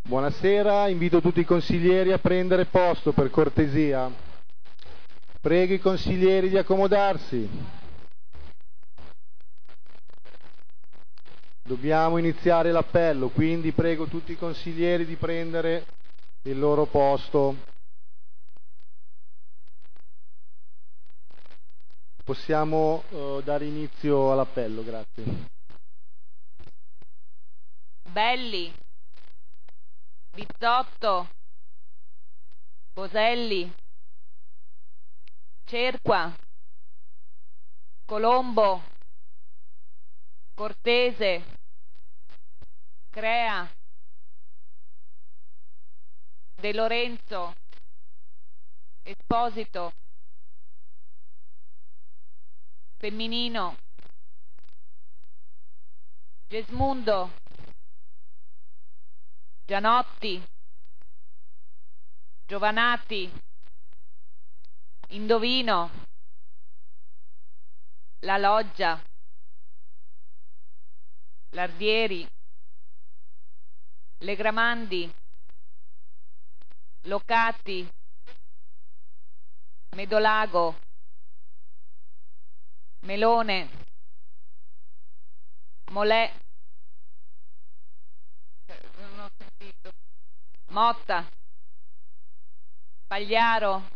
Buonasera, invito tutti i consiglieri a prendere posto per cortesia. Prego i consiglieri di accomodarsi. Dobbiamo iniziare l'appello, quindi prego tutti i consiglieri di prendere il loro posto. Possiamo dare inizio all'appello, grazie. Belli, Bizzotto, Boselli, Cerqua, Colombo, Cortese, Crea, De Lorenzo, Esposito, Femminino, Gesmundo, Gianotti, Giovanati, Indovino, La Loggia, Lardieri, Legramandi, Locati, Medolago, Melone, Molè, non ho sentito, Motta, Pagliaro,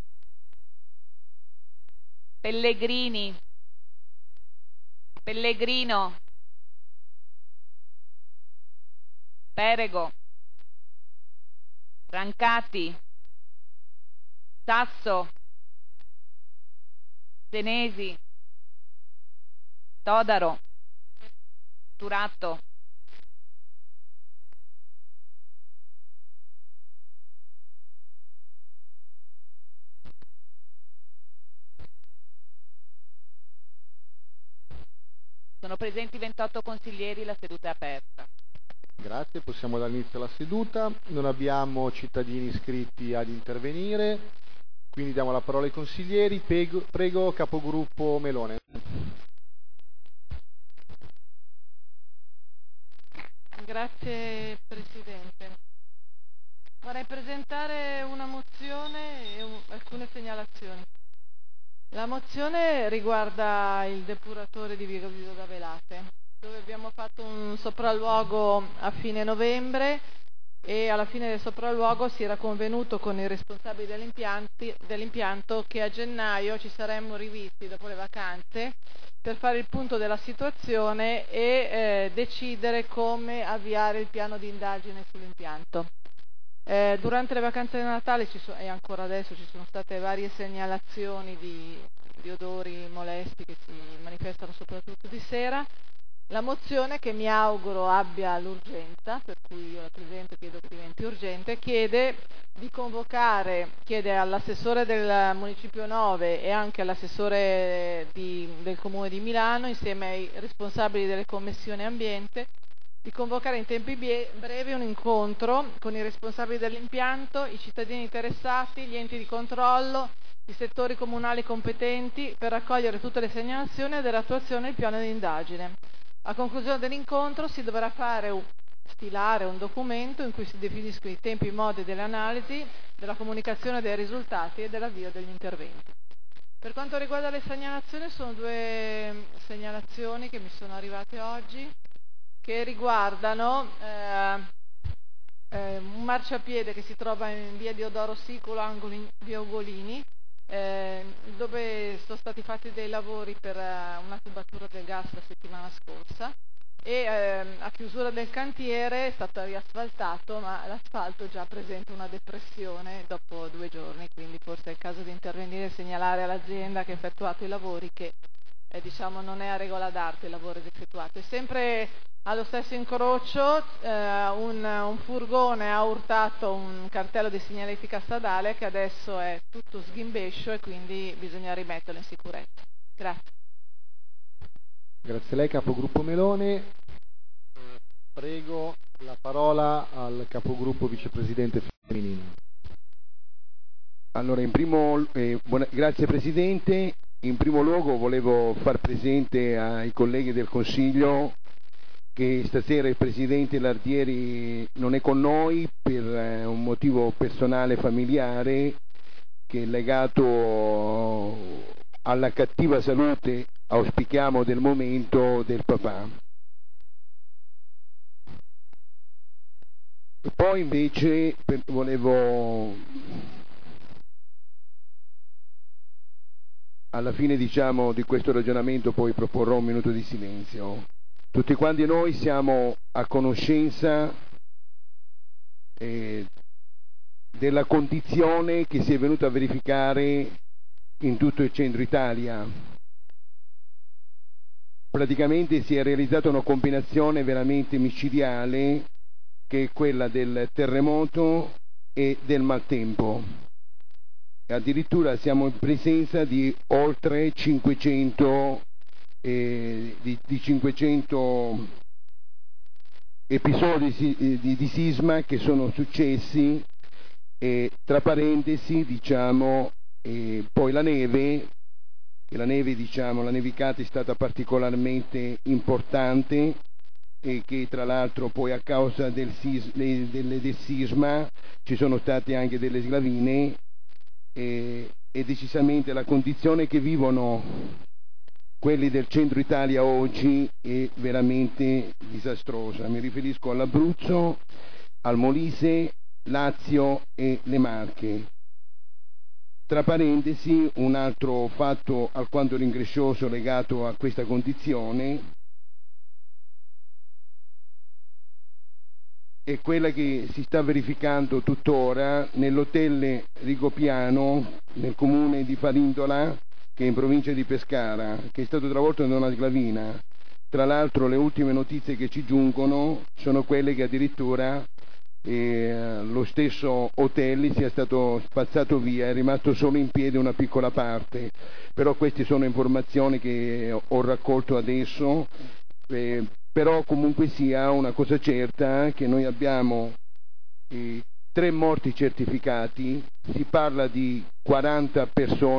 Pellegrini, Pellegrino, Perego, Rancati, Sasso, Senesi, Todaro, Turato. Sono presenti 28 consiglieri, la seduta è aperta. Grazie, possiamo dare inizio alla seduta. Non abbiamo cittadini iscritti ad intervenire, quindi diamo la parola ai consiglieri. Prego capogruppo Melone. Grazie Presidente. Vorrei presentare una mozione e alcune segnalazioni. La mozione riguarda il depuratore di Vigo da Velate, dove abbiamo fatto un sopralluogo a fine novembre e alla fine del sopralluogo si era convenuto con i responsabili dell'impianto che a gennaio ci saremmo rivisti dopo le vacanze per fare il punto della situazione e decidere come avviare il piano di indagine sull'impianto. Durante le vacanze di Natale e ancora adesso ci sono state varie segnalazioni di odori molesti che si manifestano soprattutto di sera. La mozione, che mi auguro abbia l'urgenza, per cui io la presento e chiedo che diventi urgente, chiede all'assessore del Municipio 9 e anche all'assessore del Comune di Milano, insieme ai responsabili delle commissioni ambiente, di convocare in tempi brevi un incontro con i responsabili dell'impianto, i cittadini interessati, gli enti di controllo, i settori comunali competenti per raccogliere tutte le segnalazioni dell'attuazione del piano di indagine. A conclusione dell'incontro si dovrà stilare un documento in cui si definiscono i tempi e i modi delle analisi, della comunicazione dei risultati e dell'avvio degli interventi. Per quanto riguarda le segnalazioni, sono 2 segnalazioni che mi sono arrivate oggi, che riguardano un marciapiede che si trova in via Diodoro Siculo, angolo via Ugolini, dove sono stati fatti dei lavori per una tubatura del gas la settimana scorsa e a chiusura del cantiere è stato riasfaltato, ma l'asfalto già presenta una depressione dopo 2 giorni, quindi forse è il caso di intervenire e segnalare all'azienda che ha effettuato i lavori che non è a regola d'arte il lavoro effettuato. E sempre allo stesso incrocio un furgone ha urtato un cartello di segnaletica stradale che adesso è tutto sghimbescio e quindi bisogna rimetterlo in sicurezza. Grazie. Grazie a lei, capogruppo Melone. Prego la parola al capogruppo vicepresidente Femminino. Allora, grazie Presidente. In primo luogo volevo far presente ai colleghi del Consiglio che stasera il Presidente Lardieri non è con noi per un motivo personale familiare che è legato alla cattiva salute, auspichiamo, del momento del papà. Poi invece volevo, alla fine diciamo di questo ragionamento, poi proporrò un minuto di silenzio. Tutti quanti noi siamo a conoscenza della condizione che si è venuta a verificare in tutto il centro Italia. Praticamente si è realizzata una combinazione veramente micidiale, che è quella del terremoto e del maltempo. Addirittura siamo in presenza di oltre 500 episodi di sisma che sono successi, tra parentesi diciamo, poi la neve diciamo, la nevicata è stata particolarmente importante, e che tra l'altro poi a causa del sisma ci sono state anche delle slavine, e decisamente la condizione che vivono quelli del centro Italia oggi è veramente disastrosa. Mi riferisco all'Abruzzo, al Molise, Lazio e le Marche. Tra parentesi, un altro fatto alquanto rincrescioso legato a questa condizione è quella che si sta verificando tuttora nell'hotel Rigopiano, nel comune di Farindola, che è in provincia di Pescara, che è stato travolto da una slavina. Tra l'altro le ultime notizie che ci giungono sono quelle che addirittura lo stesso hotel sia stato spazzato via, è rimasto solo in piedi una piccola parte. Però queste sono informazioni che ho raccolto adesso. Però comunque sia una cosa certa, che noi abbiamo 3 morti certificati, si parla di 30-40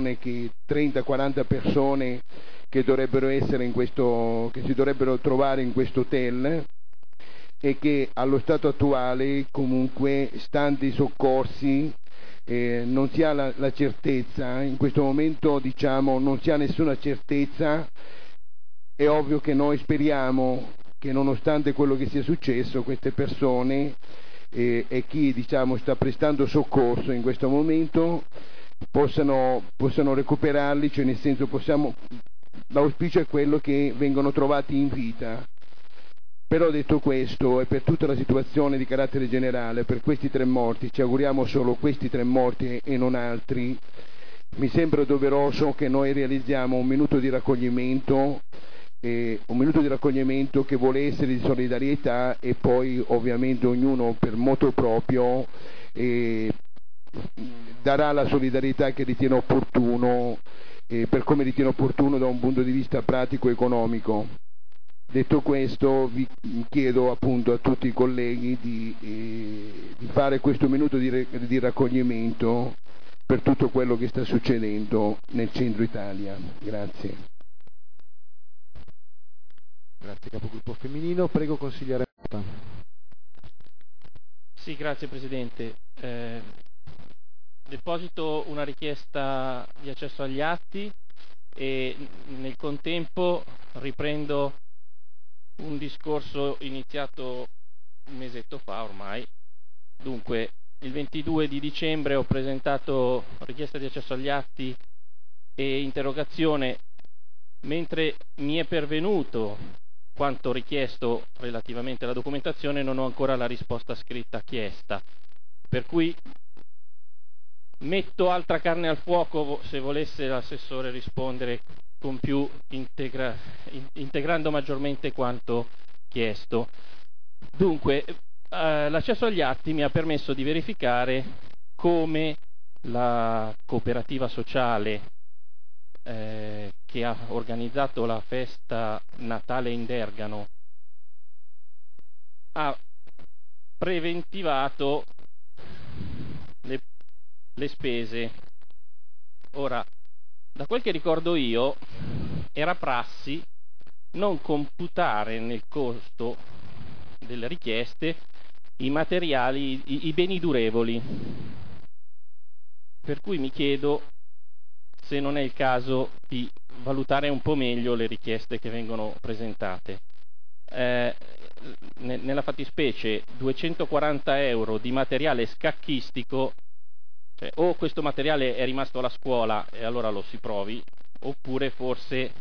persone che dovrebbero essere che si dovrebbero trovare in questo hotel, e che allo stato attuale comunque, stante i soccorsi, non si ha la certezza, in questo momento diciamo non si ha nessuna certezza. È ovvio che noi speriamo che nonostante quello che sia successo, queste persone e chi diciamo sta prestando soccorso in questo momento possano recuperarli, cioè nel senso l'auspicio è quello che vengano trovati in vita. Però detto questo, e per tutta la situazione di carattere generale, per questi 3 morti, ci auguriamo solo questi 3 morti e non altri, mi sembra doveroso che noi realizziamo un minuto di raccoglimento che vuole essere di solidarietà, e poi ovviamente ognuno per moto proprio darà la solidarietà che ritiene opportuno, per come ritiene opportuno da un punto di vista pratico e economico. Detto questo, vi chiedo appunto a tutti i colleghi di fare questo minuto di raccoglimento per tutto quello che sta succedendo nel centro Italia. Grazie. Grazie capogruppo femminino. Prego consigliere Motta. Sì, grazie Presidente. Deposito una richiesta di accesso agli atti e nel contempo riprendo un discorso iniziato un mesetto fa ormai. Dunque, il 22 di dicembre ho presentato richiesta di accesso agli atti e interrogazione. Mentre mi è pervenuto quanto richiesto relativamente alla documentazione, non ho ancora la risposta scritta chiesta, per cui metto altra carne al fuoco se volesse l'assessore rispondere con più integrando maggiormente quanto chiesto. Dunque, l'accesso agli atti mi ha permesso di verificare come la cooperativa sociale che ha organizzato la festa Natale in Dergano ha preventivato le spese. Ora, da quel che ricordo io, era prassi non computare nel costo delle richieste i materiali, i beni durevoli. Per cui mi chiedo se non è il caso di valutare un po' meglio le richieste che vengono presentate. Nella fattispecie 240 euro di materiale scacchistico, cioè, o questo materiale è rimasto alla scuola e allora lo si provi, oppure forse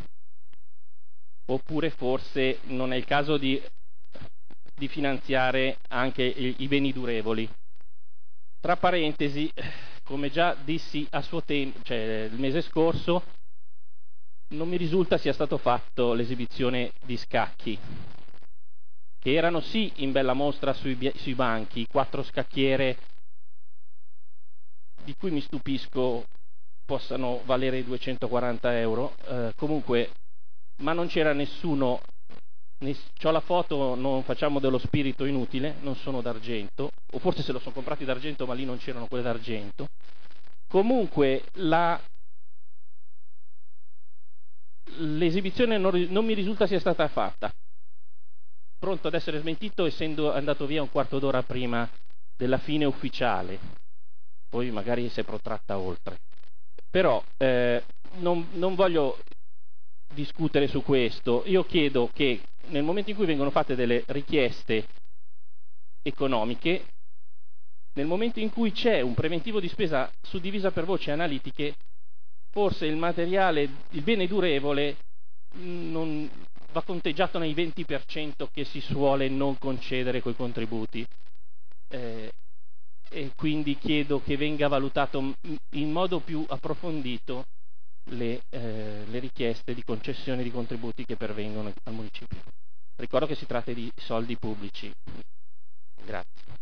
non è il caso di finanziare anche i beni durevoli. Tra parentesi, come già dissi a suo tempo, cioè il mese scorso, non mi risulta sia stato fatto l'esibizione di scacchi, che erano sì in bella mostra sui banchi, 4 scacchiere di cui mi stupisco possano valere 240 euro, comunque, ma non c'era nessuno, c'ho la foto, non facciamo dello spirito inutile, non sono d'argento, o forse se lo sono comprati d'argento ma lì non c'erano quelle d'argento. Comunque l'esibizione non mi risulta sia stata fatta. Pronto ad essere smentito essendo andato via un quarto d'ora prima della fine ufficiale, poi magari si è protratta oltre. Però non voglio discutere su questo. Io chiedo che nel momento in cui vengono fatte delle richieste economiche, nel momento in cui c'è un preventivo di spesa suddivisa per voci analitiche, forse il materiale, il bene durevole non va conteggiato nei 20% che si suole non concedere coi contributi, e quindi chiedo che venga valutato in modo più approfondito le richieste di concessione di contributi che pervengono al municipio. Ricordo che si tratta di soldi pubblici. Grazie.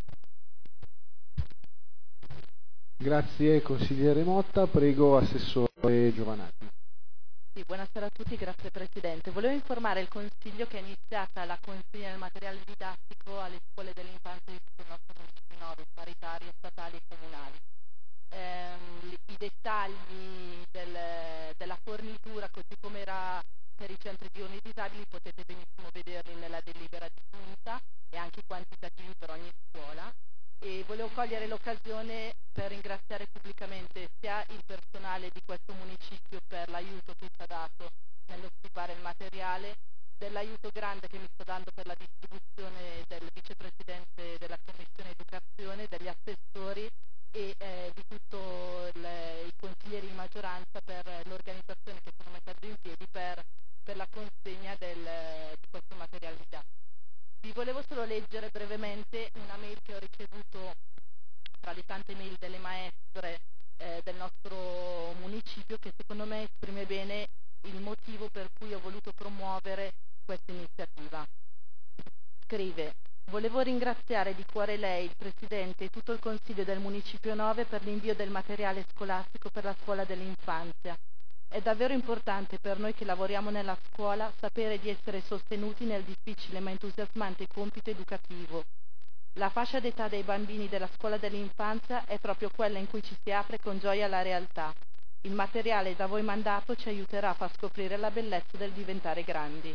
Grazie consigliere Motta, prego assessore Giovanatti. Sì, buonasera a tutti, grazie Presidente. Volevo informare il Consiglio che è iniziata la consegna del materiale didattico alle scuole dell'infanzia di tutto il nostro municipio 9, paritarie, statali e comunali. I dettagli della fornitura, così come era per i centri diurni disabili, potete benissimo vederli nella delibera di giunta e anche i quantitativi per ogni scuola. E volevo cogliere l'occasione per ringraziare pubblicamente sia il personale di questo municipio per l'aiuto che ci ha dato nello stipare il materiale, dell'aiuto grande che mi sta dando per la distribuzione del vicepresidente della Commissione Educazione, degli assessori e di tutti i consiglieri di maggioranza per l'organizzazione che sono mettendo in piedi per la consegna di questo materiale didattico. Vi volevo solo leggere brevemente una mail che ho ricevuto tra le tante mail delle maestre del nostro municipio, che secondo me esprime bene il motivo per cui ho voluto promuovere questa iniziativa. Scrive: volevo ringraziare di cuore lei, il Presidente e tutto il Consiglio del Municipio 9 per l'invio del materiale scolastico per la scuola dell'infanzia. È davvero importante per noi che lavoriamo nella scuola sapere di essere sostenuti nel difficile ma entusiasmante compito educativo. La fascia d'età dei bambini della scuola dell'infanzia è proprio quella in cui ci si apre con gioia alla realtà. Il materiale da voi mandato ci aiuterà a far scoprire la bellezza del diventare grandi.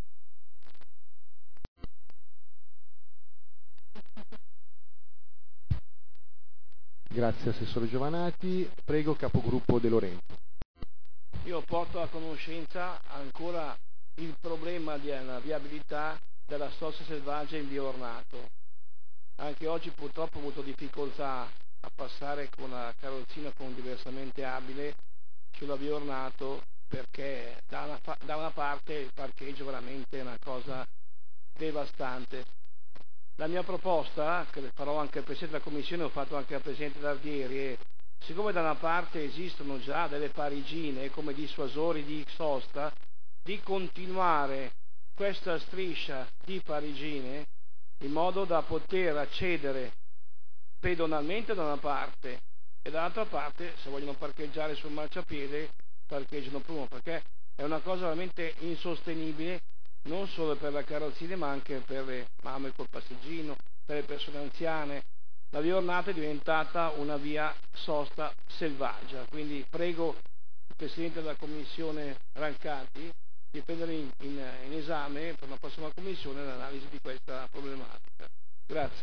Grazie assessore Giovanati, prego capogruppo De Lorenzo. Io porto a conoscenza ancora il problema della viabilità della sosta selvaggia in via Ornato. Anche oggi purtroppo ho avuto difficoltà a passare con la carrozzina con un diversamente abile sulla via Ornato, perché da una parte il parcheggio veramente è una cosa devastante. La mia proposta, che farò anche al Presidente della Commissione, ho fatto anche al Presidente Dardieri, è: siccome da una parte esistono già delle parigine come dissuasori di sosta, di continuare questa striscia di parigine in modo da poter accedere pedonalmente da una parte e dall'altra parte, se vogliono parcheggiare sul marciapiede, parcheggiano prima, perché è una cosa veramente insostenibile non solo per la carrozzina ma anche per le mamme col passeggino, per le persone anziane. La via Ornato è diventata una via sosta selvaggia, quindi prego il Presidente della Commissione Rancati di prendere in esame per una prossima commissione l'analisi di questa problematica. Grazie.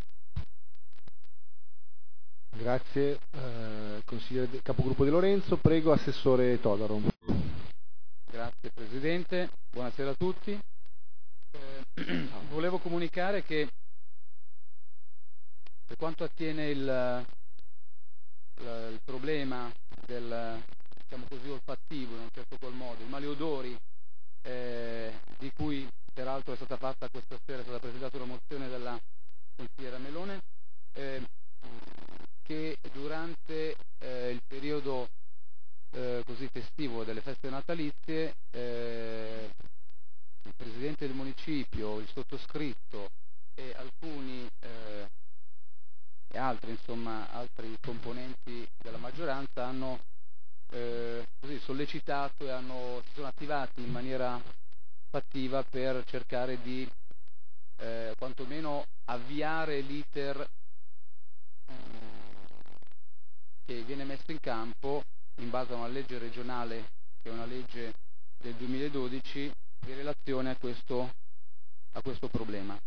Grazie consigliere capogruppo De Lorenzo. Prego assessore Todaro. Grazie Presidente, buonasera a tutti. Volevo comunicare che per quanto attiene il problema del, diciamo così, olfattivo in un certo qual modo, i maleodori, di cui peraltro è stata fatta questa sera, è stata presentata una mozione dalla consigliera Melone, che durante il periodo così festivo delle feste natalizie il Presidente del Municipio, il sottoscritto e alcuni e altri componenti della maggioranza hanno così sollecitato e si sono attivati in maniera fattiva per cercare di quantomeno avviare l'iter che viene messo in campo in base a una legge regionale, che è una legge del 2012, in relazione a questo problema.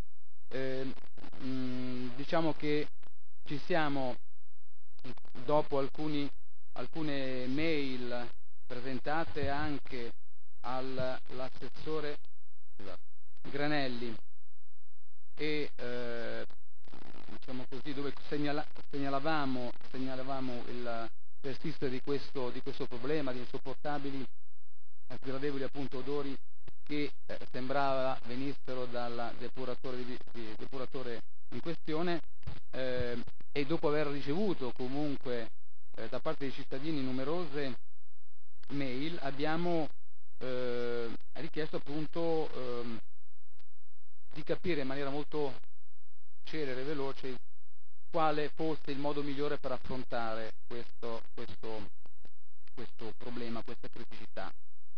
Diciamo che ci siamo, dopo alcune mail presentate anche all'assessore Granelli e diciamo così, dove segnalavamo il persistere di questo problema di insopportabili e sgradevoli appunto odori che sembrava venissero dal depuratore in questione, e dopo aver ricevuto comunque da parte dei cittadini numerose mail abbiamo richiesto appunto di capire in maniera molto celere e veloce quale fosse il modo migliore per affrontare questo problema, questa criticità.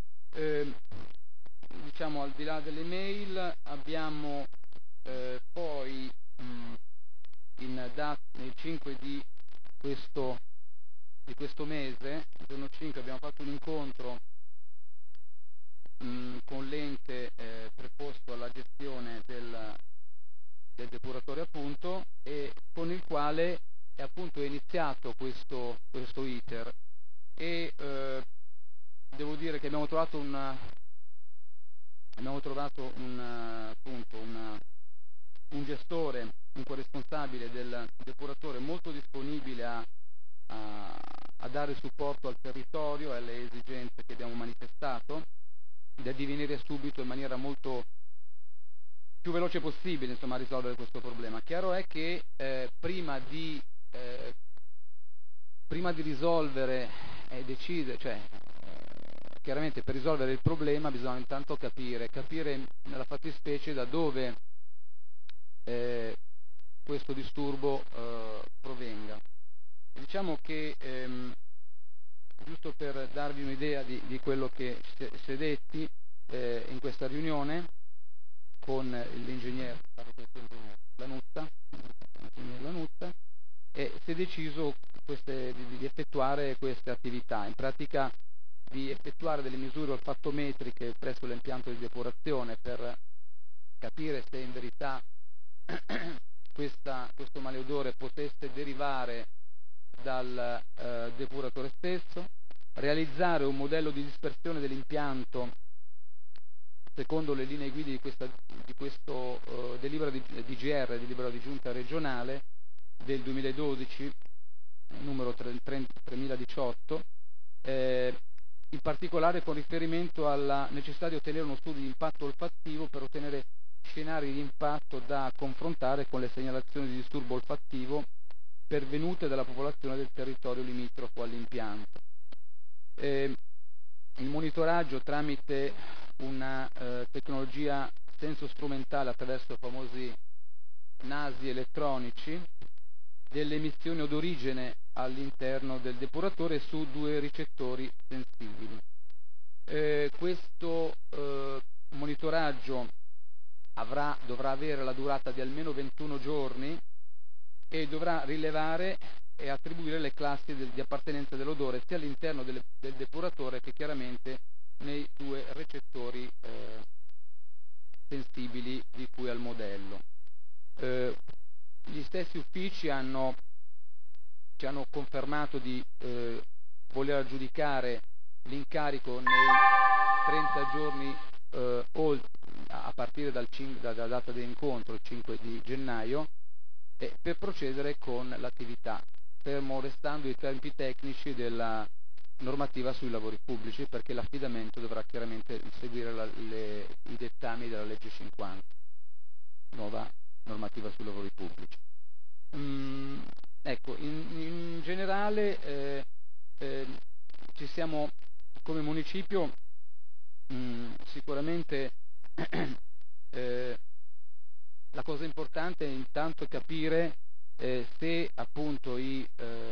Diciamo, al di là delle mail abbiamo poi nel 5 di questo mese, il giorno 5, abbiamo fatto un incontro con l'ente preposto alla gestione del depuratore appunto, e con il quale è appunto iniziato questo iter, e devo dire che abbiamo trovato un gestore, un corresponsabile del depuratore molto disponibile a dare supporto al territorio e alle esigenze che abbiamo manifestato, da divenire subito in maniera molto più veloce possibile, insomma, a risolvere questo problema. Chiaro è che prima di risolvere e decidere, cioè chiaramente per risolvere il problema bisogna intanto capire nella fattispecie da dove questo disturbo provenga. Diciamo che giusto per darvi un'idea di quello che si è detti in questa riunione con l'ingegnere Lanuzza, e si è deciso di effettuare queste attività, in pratica di effettuare delle misure olfattometriche presso l'impianto di depurazione per capire se in verità questo maleodore potesse derivare dal depuratore stesso, realizzare un modello di dispersione dell'impianto secondo le linee guida di questo delibera di DGR, delibera di giunta regionale del 2012, numero 3018, in particolare con riferimento alla necessità di ottenere uno studio di impatto olfattivo per ottenere scenari di impatto da confrontare con le segnalazioni di disturbo olfattivo pervenute dalla popolazione del territorio limitrofo all'impianto. Il monitoraggio tramite una tecnologia senso strumentale attraverso i famosi nasi elettronici delle emissioni odorigene all'interno del depuratore su 2 ricettori sensibili. Questo monitoraggio dovrà avere la durata di almeno 21 giorni e dovrà rilevare e attribuire le classi di appartenenza dell'odore sia all'interno del depuratore che chiaramente nei 2 recettori sensibili di cui al modello. Gli stessi uffici ci hanno confermato di voler aggiudicare l'incarico nei 30 giorni a partire dalla data dell'incontro, il 5 di gennaio, per procedere con l'attività, fermo restando i tempi tecnici della normativa sui lavori pubblici, perché l'affidamento dovrà chiaramente seguire i dettami della legge 50, nuova normativa sui lavori pubblici. Ecco, in generale ci siamo come municipio sicuramente la cosa importante è intanto capire se appunto i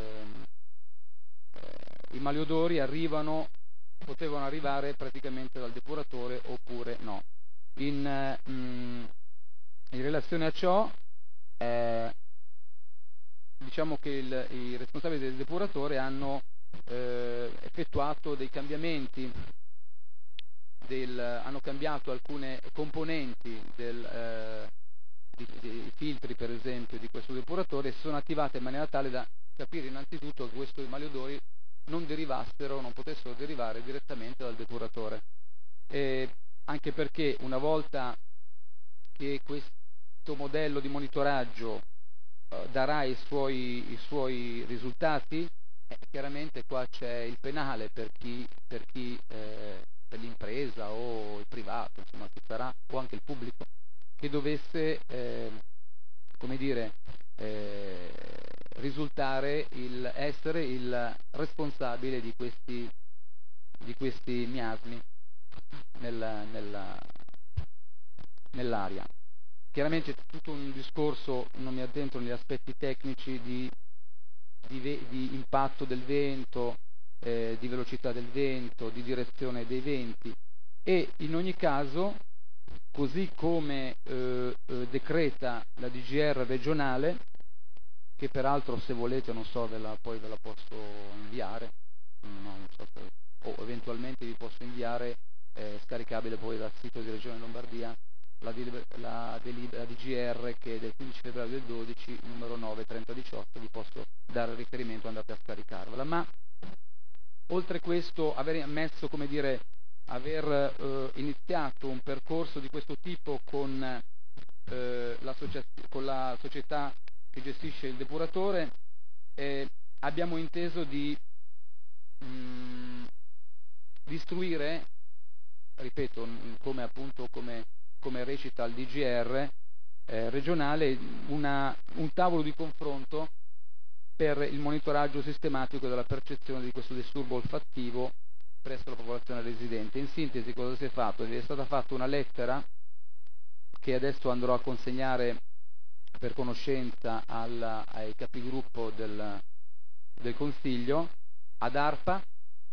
maleodori potevano arrivare praticamente dal depuratore oppure no. In relazione a ciò diciamo che i responsabili del depuratore hanno effettuato dei cambiamenti, hanno cambiato alcune componenti dei filtri per esempio di questo depuratore, e si sono attivate in maniera tale da capire innanzitutto che questi maleodori non potessero derivare direttamente dal depuratore, anche perché una volta che questo modello di monitoraggio darà i suoi risultati, chiaramente qua c'è il penale per l'impresa o il privato, insomma, chi sarà, o anche il pubblico, che dovesse risultare essere il responsabile di questi miasmi nell'aria. Chiaramente c'è tutto un discorso, non mi addentro negli aspetti tecnici di impatto del vento, di velocità del vento, di direzione dei venti, e in ogni caso, così come decreta la DGR regionale, che peraltro se volete poi ve la posso inviare, non so se, o eventualmente vi posso inviare scaricabile poi dal sito di Regione Lombardia la DGR che è del 15 febbraio del 12, numero 93018, vi posso dare il riferimento, andate a scaricarvela. Ma oltre questo, aver ammesso, aver iniziato un percorso di questo tipo con la società che gestisce il depuratore, abbiamo inteso di istruire, ripeto, come recita il DGR regionale, un tavolo di confronto per il monitoraggio sistematico della percezione di questo disturbo olfattivo presso la popolazione residente. In sintesi, cosa si è fatto? È stata fatta una lettera che adesso andrò a consegnare per conoscenza ai capigruppo del Consiglio, ad ARPA,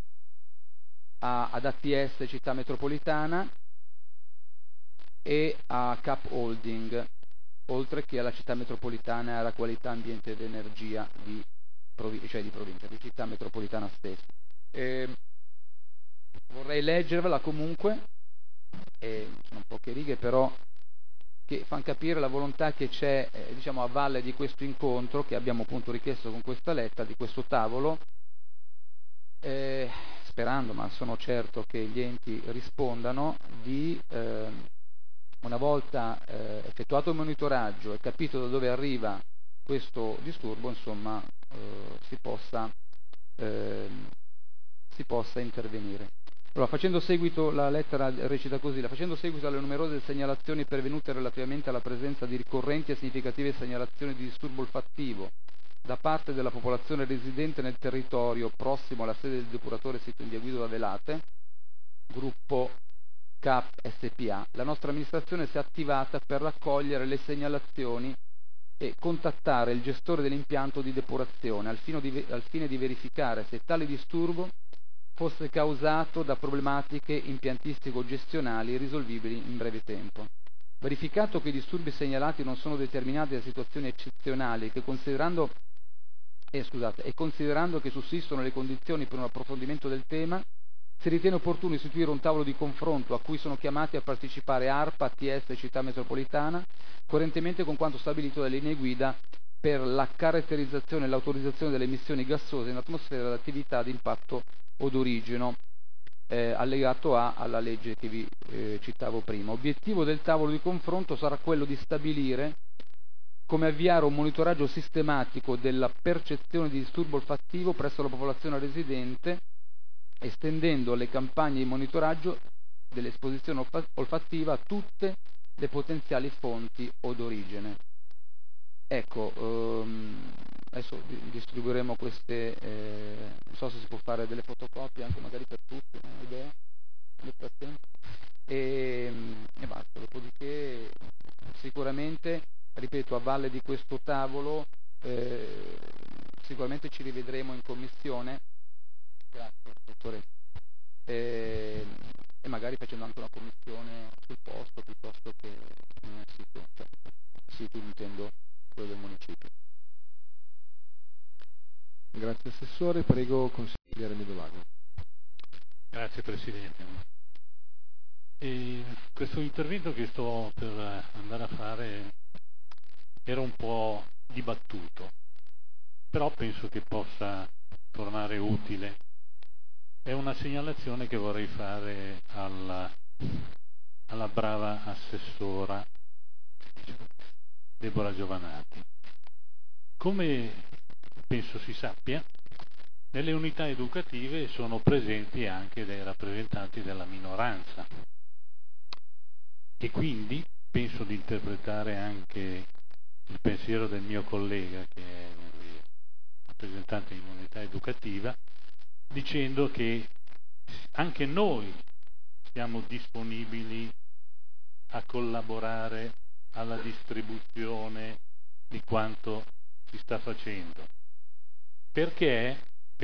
ad ATS Città Metropolitana e a Cap Holding, oltre che alla Città Metropolitana e alla Qualità Ambiente ed Energia di provincia, di Città Metropolitana stessa. Vorrei leggervela comunque, sono poche righe però che fanno capire la volontà che c'è a valle di questo incontro che abbiamo appunto richiesto con questa lettera, di questo tavolo, sperando, ma sono certo che gli enti rispondano, di una volta effettuato il monitoraggio e capito da dove arriva questo disturbo, insomma, si possa intervenire. Allora, facendo seguito, la lettera recita così: facendo seguito alle numerose segnalazioni pervenute relativamente alla presenza di ricorrenti e significative segnalazioni di disturbo olfattivo da parte della popolazione residente nel territorio prossimo alla sede del depuratore sito in via Guido da Velate, gruppo CAP SPA, la nostra amministrazione si è attivata per raccogliere le segnalazioni e contattare il gestore dell'impianto di depurazione al fine di verificare se tale disturbo fosse causato da problematiche impiantistico-gestionali risolvibili in breve tempo. Verificato che i disturbi segnalati non sono determinati da situazioni eccezionali e considerando che sussistono le condizioni per un approfondimento del tema, Si ritiene opportuno istituire un tavolo di confronto a cui sono chiamati a partecipare ARPA, ATS e Città Metropolitana, coerentemente con quanto stabilito dalle linee guida per la caratterizzazione e l'autorizzazione delle emissioni gassose in atmosfera dell'attività di impatto o d'origine, allegato A alla legge che vi citavo prima. Obiettivo del tavolo di confronto sarà quello di stabilire come avviare un monitoraggio sistematico della percezione di disturbo olfattivo presso la popolazione residente, estendendo le campagne di monitoraggio dell'esposizione olfattiva a tutte le potenziali fonti o d'origine. Ecco, adesso distribuiremo queste, non so se si può fare delle fotocopie anche magari per tutti, non ho idea, e basta. Dopodiché sicuramente, ripeto, a valle di questo tavolo sicuramente ci rivedremo in commissione, grazie dottore, e magari facendo anche una commissione sul posto piuttosto che nel sito, sito intendo quello del municipio. Grazie Assessore, prego consigliere Medolago. Grazie Presidente. Questo intervento che sto per andare a fare era un po' dibattuto, però penso che possa tornare utile. È una segnalazione che vorrei fare alla brava assessora Deborah Giovanardi. Come penso si sappia, nelle unità educative sono presenti anche dei rappresentanti della minoranza e quindi penso di interpretare anche il pensiero del mio collega che è rappresentante di un'unità educativa, dicendo che anche noi siamo disponibili a collaborare alla distribuzione di quanto si sta facendo. Perché,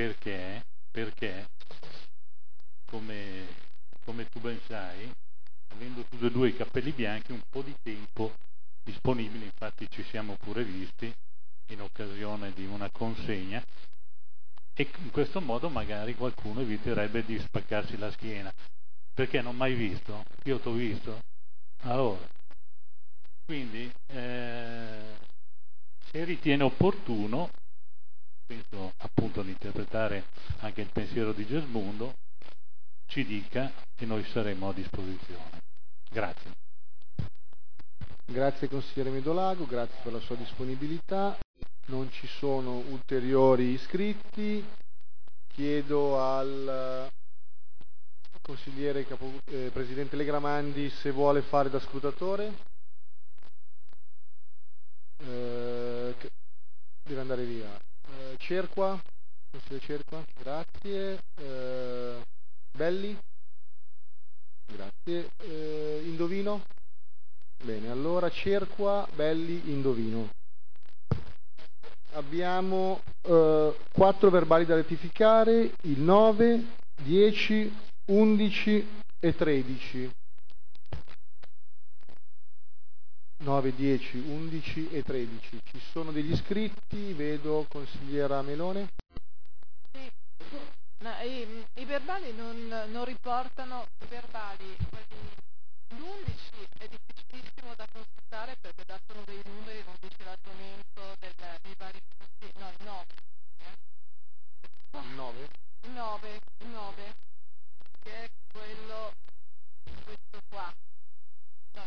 come tu ben sai, avendo tutti e due i capelli bianchi, un po' di tempo disponibile, infatti ci siamo pure visti in occasione di una consegna, e in questo modo magari qualcuno eviterebbe di spaccarsi la schiena. Perché non mai visto? Io t'ho visto? Allora, quindi se ritiene opportuno, penso appunto di interpretare anche il pensiero di Gesmundo, ci dica e noi saremo a disposizione. Grazie. Grazie consigliere Medolago, grazie per la sua disponibilità. Non ci sono ulteriori iscritti. Chiedo al consigliere presidente Legramandi se vuole fare da scrutatore. Deve andare via. Cerqua, consigliere Cerqua, grazie. Belli? Grazie. Indovino? Bene, allora Cerqua, Belli, Indovino. Abbiamo 4 verbali da rettificare, il 9, 10, 11 e 13. 9, 10, 11 e 13. Ci sono degli iscritti, vedo consigliera Melone. Sì. No, i verbali non riportano i verbali, l'11 è difficilissimo da consultare perché datano dei numeri, non dice l'argomento dei vari punti, no, il 9. Il 9? Il 9, che è quello, questo qua. No,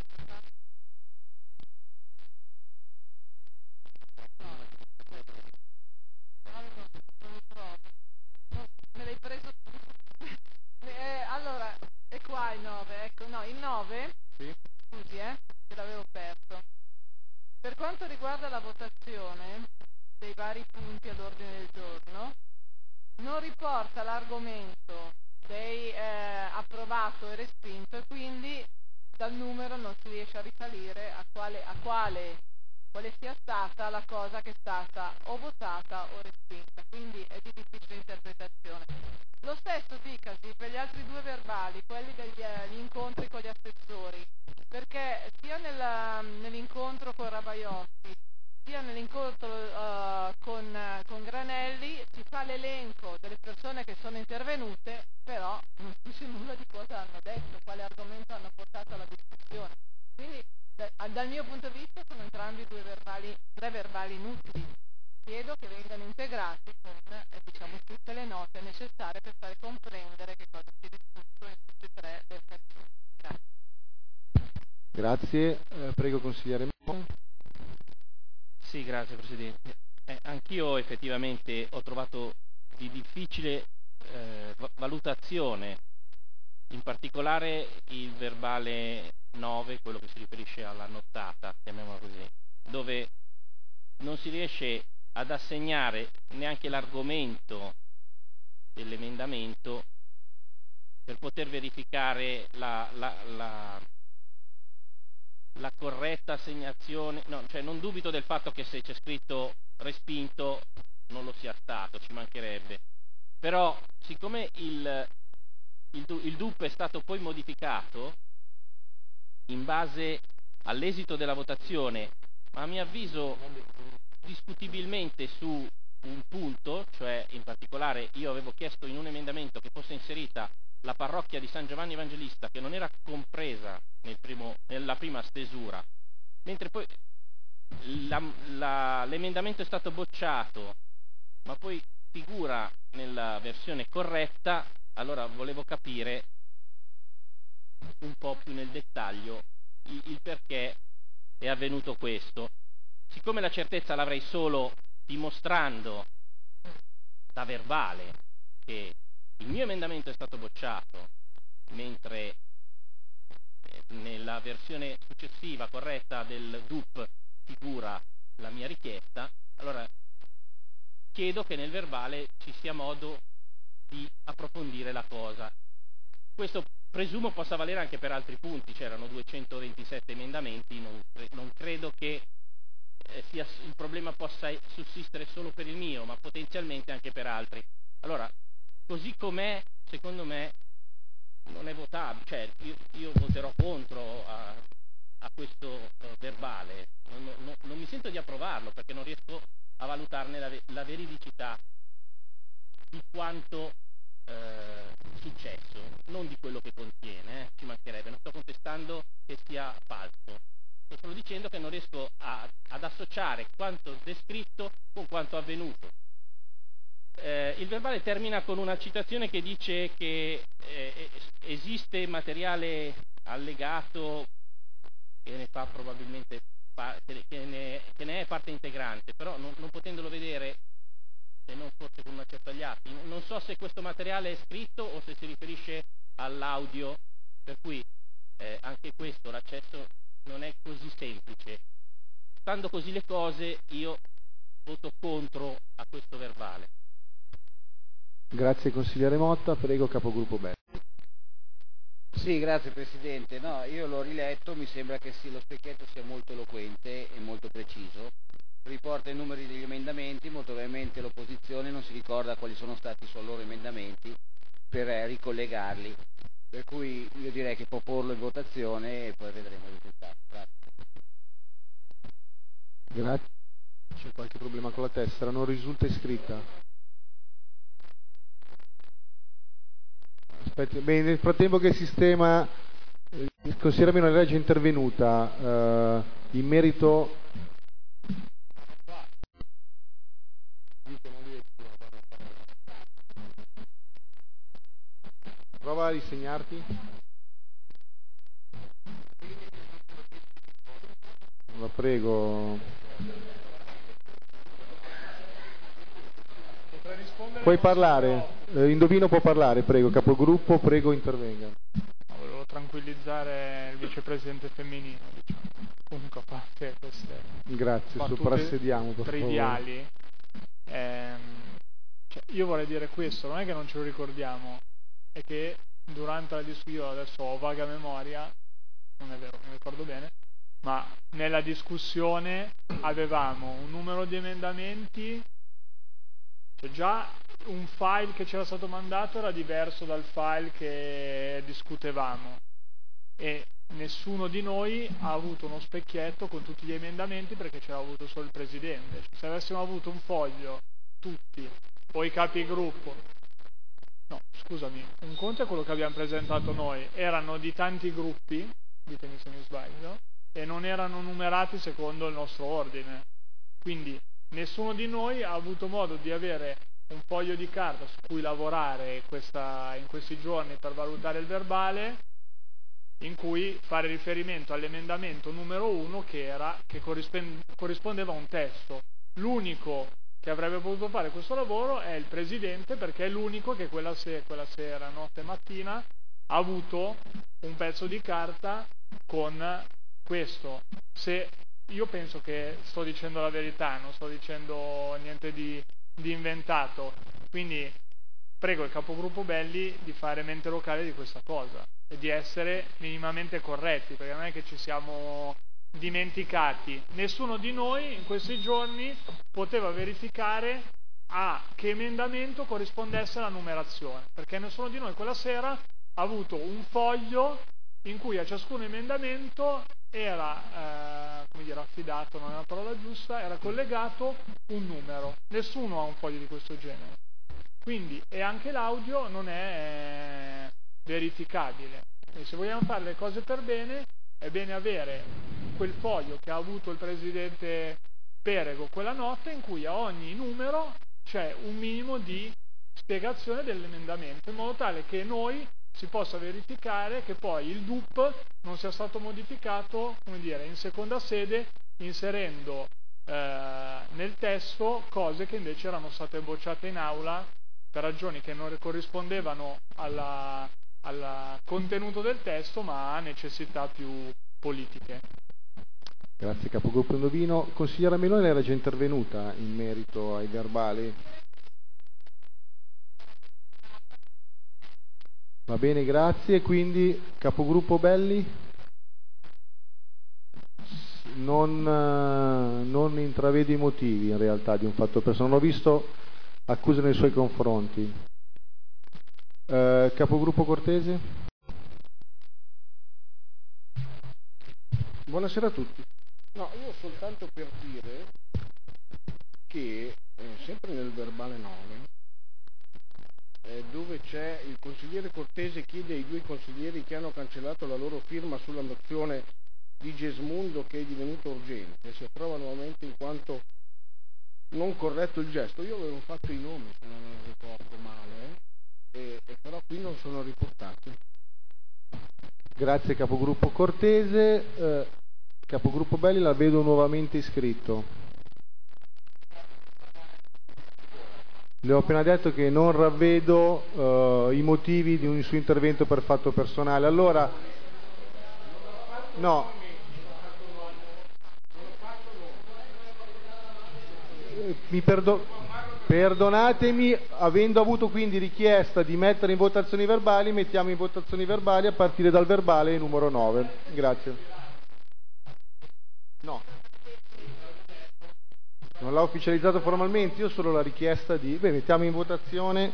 non lo trovo. Me l'hai preso tu. Allora, è qua il 9, ecco, no, il 9, sì. Scusi, che l'avevo perso. Per quanto riguarda la votazione dei vari punti all'ordine del giorno, non riporta l'argomento dei approvato e respinto e quindi dal numero non si riesce a risalire a quale sia stata la cosa che è stata o votata o respinta, quindi è di difficile interpretazione. Lo stesso dicasi per gli altri 2 verbali, quelli degli incontri con gli assessori, perché sia nell'incontro con Rabaiotti sia nell'incontro con Granelli si fa fa l'elenco delle persone che sono intervenute, però non si dice nulla di cosa hanno detto, quale argomento hanno portato alla discussione. Quindi dal mio punto di vista sono entrambi tre verbali inutili. Chiedo che vengano integrati con diciamo, tutte le note necessarie per fare comprendere che cosa si è discusso in tutti e tre le occasioni. Grazie. Prego consigliere Mo. Sì, grazie Presidente. Anch'io effettivamente ho trovato di difficile valutazione, in particolare il verbale 9, quello che si riferisce alla nottata, chiamiamola così, dove non si riesce ad assegnare neanche l'argomento dell'emendamento per poter verificare la corretta assegnazione. No, cioè non dubito del fatto che se c'è scritto respinto non lo sia stato, ci mancherebbe, però siccome il DUP è stato poi modificato in base all'esito della votazione, ma a mio avviso discutibilmente su un punto, cioè in particolare io avevo chiesto in un emendamento che fosse inserita la parrocchia di San Giovanni Evangelista, che non era compresa nella prima stesura, mentre poi l'emendamento è stato bocciato, ma poi figura nella versione corretta. Allora volevo capire un po' più nel dettaglio il perché è avvenuto questo. Siccome la certezza l'avrei solo dimostrando da verbale che il mio emendamento è stato bocciato, mentre nella versione successiva corretta del DUP figura la mia richiesta, allora chiedo che nel verbale ci sia modo di approfondire la cosa. Questo presumo possa valere anche per altri punti, c'erano 227 emendamenti, non credo che il problema possa sussistere solo per il mio, ma potenzialmente anche per altri. Allora, così com'è, secondo me, non è votabile, cioè io voterò contro a questo verbale, non mi sento di approvarlo perché non riesco a valutarne la veridicità di quanto successo, non di quello che contiene, ci mancherebbe, non sto contestando che sia falso, sto solo dicendo che non riesco ad associare quanto descritto con quanto avvenuto. Il verbale termina con una citazione che dice che esiste materiale allegato che ne fa probabilmente che ne è parte integrante, però non potendolo vedere, se non forse con un accesso agli atti, non so se questo materiale è scritto o se si riferisce all'audio, per cui anche questo, l'accesso non è così semplice. Stando così le cose, io voto contro a questo verbale. Grazie consigliere Motta, prego capogruppo Belli. Sì, grazie Presidente. No, io l'ho riletto, mi sembra che lo specchietto sia molto eloquente e molto preciso. Riporta i numeri degli emendamenti, molto probabilmente l'opposizione non si ricorda quali sono stati i suoi loro emendamenti per ricollegarli. Per cui io direi che può porlo in votazione e poi vedremo il risultato. Grazie. Grazie. C'è qualche problema con la tessera? Non risulta iscritta. Aspetti. Bene, nel frattempo che il sistema, il consigliere Minore è già intervenuta in merito. Prova a risegnarti. La prego. Puoi parlare. Indovino può parlare, prego. Capogruppo, prego intervenga. Volevo tranquillizzare il vicepresidente femminile, diciamo. Comunque a parte queste Grazie, soprassediamo per triviali. Cioè, io vorrei dire questo, non è che non ce lo ricordiamo, è che durante la discussione, adesso ho vaga memoria, non è vero, non ricordo bene, ma nella discussione avevamo un numero di emendamenti, cioè già un file che ci era stato mandato era diverso dal file che discutevamo e nessuno di noi ha avuto uno specchietto con tutti gli emendamenti perché ce l'ha avuto solo il Presidente. Se avessimo avuto un foglio tutti o i capigruppo. No, scusami, un conto è quello che abbiamo presentato noi, erano di tanti gruppi, ditemi se mi sbaglio, e non erano numerati secondo il nostro ordine. Quindi nessuno di noi ha avuto modo di avere un foglio di carta su cui lavorare in questi giorni per valutare il verbale, in cui fare riferimento all'emendamento numero 1 che corrispondeva a un testo. L'unico che avrebbe potuto fare questo lavoro è il Presidente, perché è l'unico che quella sera, notte e mattina, ha avuto un pezzo di carta con questo. Se io penso che sto dicendo la verità, non sto dicendo niente di inventato, quindi prego il capogruppo Belli di fare mente locale di questa cosa e di essere minimamente corretti, perché non è che ci siamo dimenticati. Nessuno di noi in questi giorni poteva verificare a che emendamento corrispondesse la numerazione, perché nessuno di noi quella sera ha avuto un foglio in cui a ciascun emendamento era affidato, non è la parola giusta, era collegato un numero. Nessuno ha un foglio di questo genere, quindi, e anche l'audio non è verificabile. E se vogliamo fare le cose per bene, è bene avere quel foglio che ha avuto il Presidente Perego quella notte, in cui a ogni numero c'è un minimo di spiegazione dell'emendamento, in modo tale che noi si possa verificare che poi il DUP non sia stato modificato, in seconda sede, inserendo nel testo cose che invece erano state bocciate in aula per ragioni che non corrispondevano al contenuto del testo, ma a necessità più politiche. Grazie capogruppo Indovino. Consigliera Meloni era già intervenuta in merito ai verbali. Va bene, grazie. Quindi capogruppo Belli non intravede i motivi in realtà di un fatto personale. Non ho visto accuse nei suoi confronti. Capogruppo Cortese. Buonasera a tutti. No, io soltanto per dire che sempre nel verbale 9, dove c'è il consigliere Cortese chiede ai due consiglieri che hanno cancellato la loro firma sulla mozione di Gesmundo che è divenuta urgente, si approva nuovamente in quanto non corretto il gesto. Io avevo fatto i nomi, se non ricordo male, e però qui non sono riportati. Grazie capogruppo Cortese. Capogruppo Belli la vedo nuovamente iscritto. Le ho appena detto che non ravvedo i motivi di un suo intervento per fatto personale. Allora, no. Perdonatemi, avendo avuto quindi richiesta di mettere in votazioni verbali, mettiamo in votazioni verbali a partire dal verbale numero 9. Grazie. No. Non l'ha ufficializzato formalmente, io solo la richiesta di... Beh, mettiamo in votazione...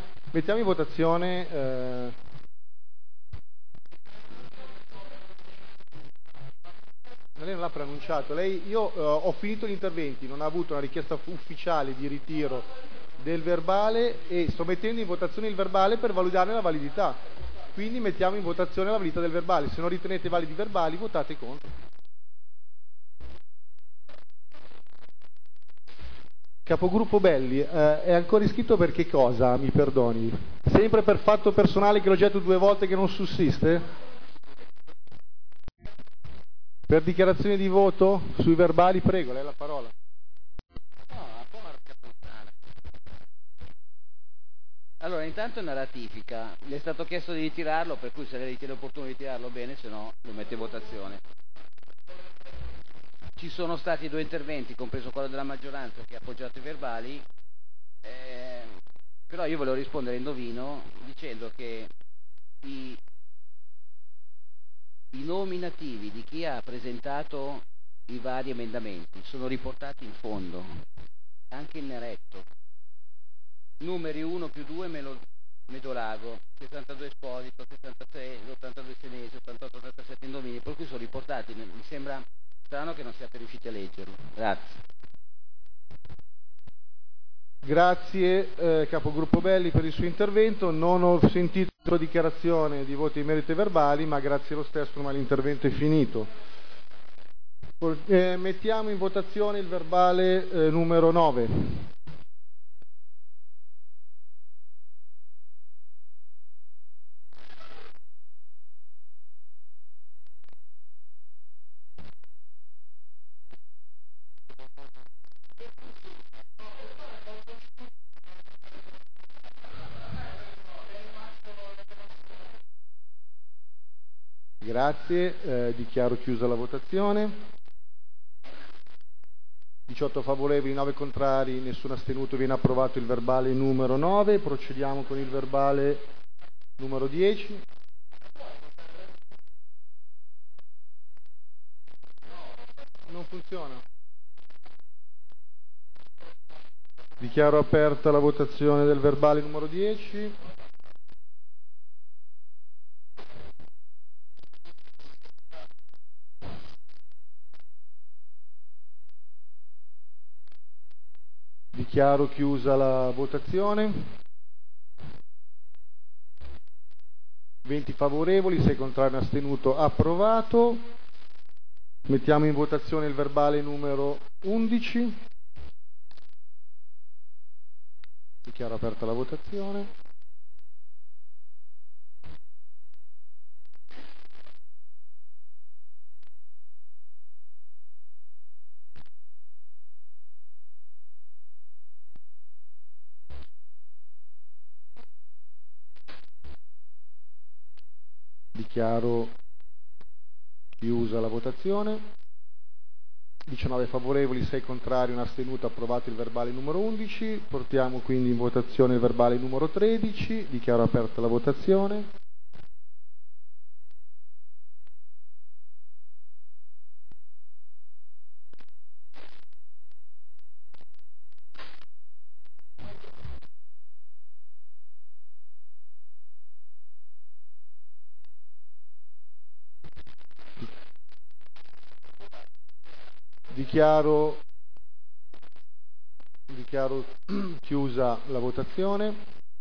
Lei non l'ha preannunciato. Io ho finito gli interventi, non ha avuto una richiesta ufficiale di ritiro del verbale e sto mettendo in votazione il verbale per valutarne la validità. Quindi mettiamo in votazione la validità del verbale. Se non ritenete validi i verbali, votate contro. Capogruppo Belli, è ancora iscritto per che cosa, mi perdoni? Sempre per fatto personale che l'ho detto 2 volte che non sussiste? Per dichiarazione di voto sui verbali, prego, lei la parola. Allora, intanto è una ratifica, gli è stato chiesto di ritirarlo, per cui se lei ritiene opportuno ritirarlo bene, se no lo mette in votazione. Ci sono stati 2 interventi, compreso quello della maggioranza che ha appoggiato i verbali, però io volevo rispondere a Indovino dicendo che i nominativi di chi ha presentato i vari emendamenti sono riportati in fondo, anche in neretto. Numeri 1 più 2 Medolago, 62 Esposito, 66, 82 Senesi, 88, 87 Indovini, per cui sono riportati, mi sembra strano che non siate riusciti a leggerlo. Grazie. Grazie Capogruppo Belli per il suo intervento. Non ho sentito dichiarazione di voti in merito ai verbali, ma grazie lo stesso, ma l'intervento è finito. Mettiamo in votazione il verbale numero 9. Grazie, dichiaro chiusa la votazione. 18 favorevoli, 9 contrari, nessun astenuto, viene approvato il verbale numero 9. Procediamo con il verbale numero 10. Non funziona. Dichiaro aperta la votazione del verbale numero 10. Dichiaro chiusa la votazione. 20 favorevoli, 6 contrari, astenuto, approvato. Mettiamo in votazione il verbale numero 11. Dichiaro aperta la votazione. Dichiaro chiusa la votazione. 19 favorevoli, 6 contrari, un astenuto, approvato il verbale numero 11. Portiamo quindi in votazione il verbale numero 13. Dichiaro aperta la votazione. Dichiaro chiusa la votazione.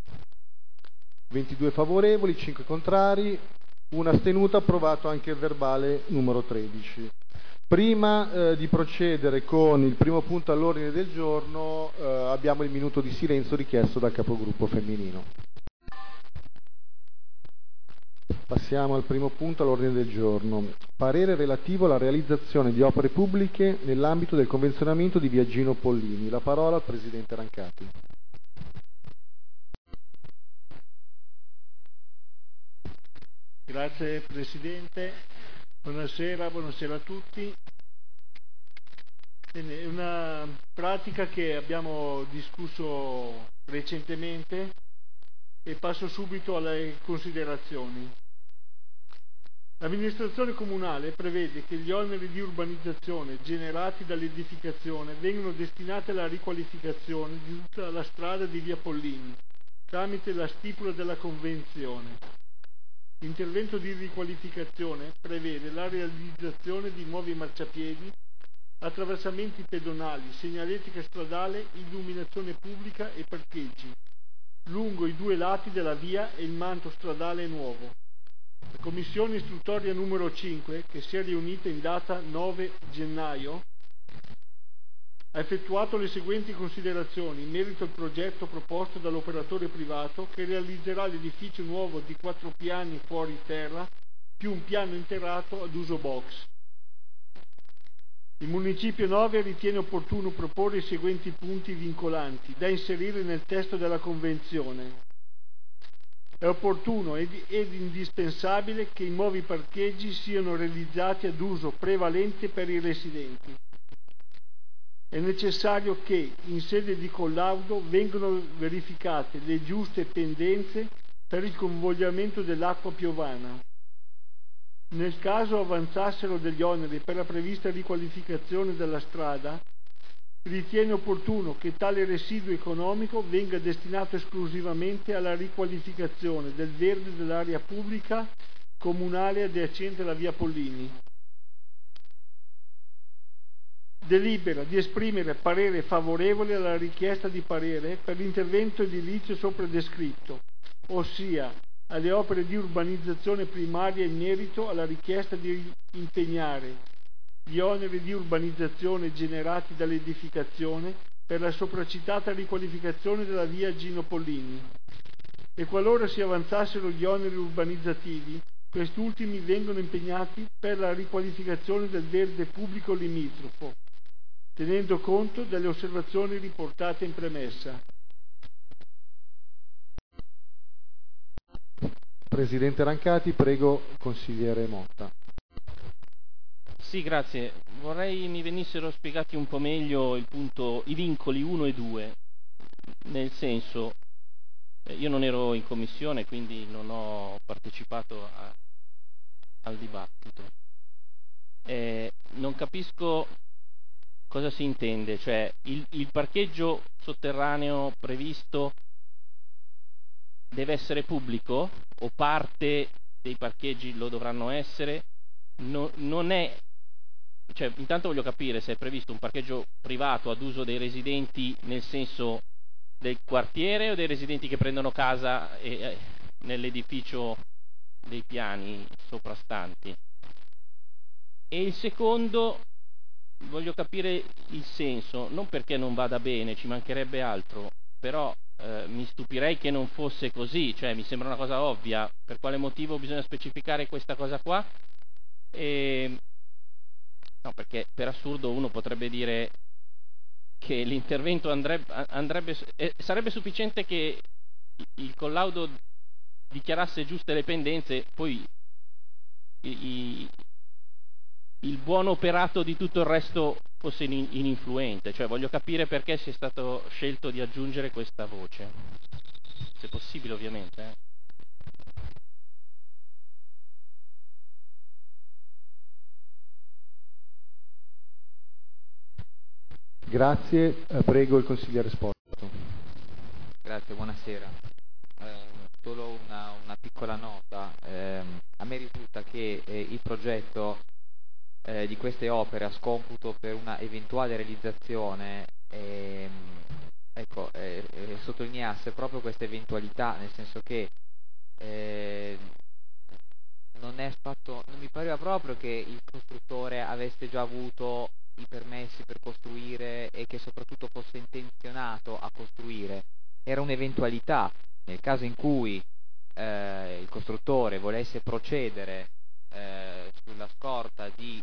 22 favorevoli, 5 contrari, 1 astenuto, approvato anche il verbale numero 13. Prima di procedere con il primo punto all'ordine del giorno abbiamo il minuto di silenzio richiesto dal capogruppo femminino. Passiamo al primo punto all'ordine del giorno. Parere relativo alla realizzazione di opere pubbliche nell'ambito del convenzionamento di Viaggino Pollini. La parola al Presidente Rancati. Grazie Presidente, buonasera a tutti. È una pratica che abbiamo discusso recentemente e passo subito alle considerazioni. L'amministrazione comunale prevede che gli oneri di urbanizzazione generati dall'edificazione vengano destinati alla riqualificazione di tutta la strada di via Pollini tramite la stipula della convenzione. L'intervento di riqualificazione prevede la realizzazione di nuovi marciapiedi, attraversamenti pedonali, segnaletica stradale, illuminazione pubblica e parcheggi lungo i 2 lati della via e il manto stradale nuovo. La Commissione istruttoria numero 5, che si è riunita in data 9 gennaio, ha effettuato le seguenti considerazioni in merito al progetto proposto dall'operatore privato che realizzerà l'edificio nuovo di 4 piani fuori terra più un piano interrato ad uso box. Il Municipio 9 ritiene opportuno proporre i seguenti punti vincolanti da inserire nel testo della Convenzione. È opportuno ed indispensabile che i nuovi parcheggi siano realizzati ad uso prevalente per i residenti. È necessario che, in sede di collaudo, vengano verificate le giuste pendenze per il convogliamento dell'acqua piovana. Nel caso avanzassero degli oneri per la prevista riqualificazione della strada, ritiene opportuno che tale residuo economico venga destinato esclusivamente alla riqualificazione del verde dell'area pubblica comunale adiacente alla via Pollini. delibera di esprimere parere favorevole alla richiesta di parere per l'intervento edilizio sopra descritto, ossia alle opere di urbanizzazione primaria in merito alla richiesta di impegnare gli oneri di urbanizzazione generati dall'edificazione per la sopracitata riqualificazione della via Gino Pollini, e qualora si avanzassero gli oneri urbanizzativi, quest'ultimi vengono impegnati per la riqualificazione del verde pubblico limitrofo, tenendo conto delle osservazioni riportate in premessa. Presidente Rancati, prego consigliere Motta. Sì, grazie. Vorrei mi venissero spiegati un po' meglio i vincoli 1 e 2, nel senso, io non ero in commissione, quindi non ho partecipato al dibattito. Non capisco cosa si intende, cioè il parcheggio sotterraneo previsto deve essere pubblico o parte dei parcheggi lo dovranno essere? Non è, cioè, intanto voglio capire se è previsto un parcheggio privato ad uso dei residenti nel senso del quartiere o dei residenti che prendono casa nell'edificio dei piani soprastanti. E il secondo, voglio capire il senso, non perché non vada bene, ci mancherebbe altro, però mi stupirei che non fosse così, cioè mi sembra una cosa ovvia. Per quale motivo bisogna specificare questa cosa qua? No, perché per assurdo uno potrebbe dire che l'intervento sarebbe sufficiente che il collaudo dichiarasse giuste le pendenze, poi il buon operato di tutto il resto fosse ininfluente. Cioè voglio capire perché si è stato scelto di aggiungere questa voce, se possibile ovviamente. Grazie, prego il consigliere Sporto. Grazie, buonasera. Solo una piccola nota. A me risulta che il progetto di queste opere a scomputo per una eventuale realizzazione sottolineasse proprio questa eventualità, nel senso che non mi pareva proprio che il costruttore avesse già avuto i permessi per costruire e che soprattutto fosse intenzionato a costruire. Era un'eventualità nel caso in cui il costruttore volesse procedere sulla scorta di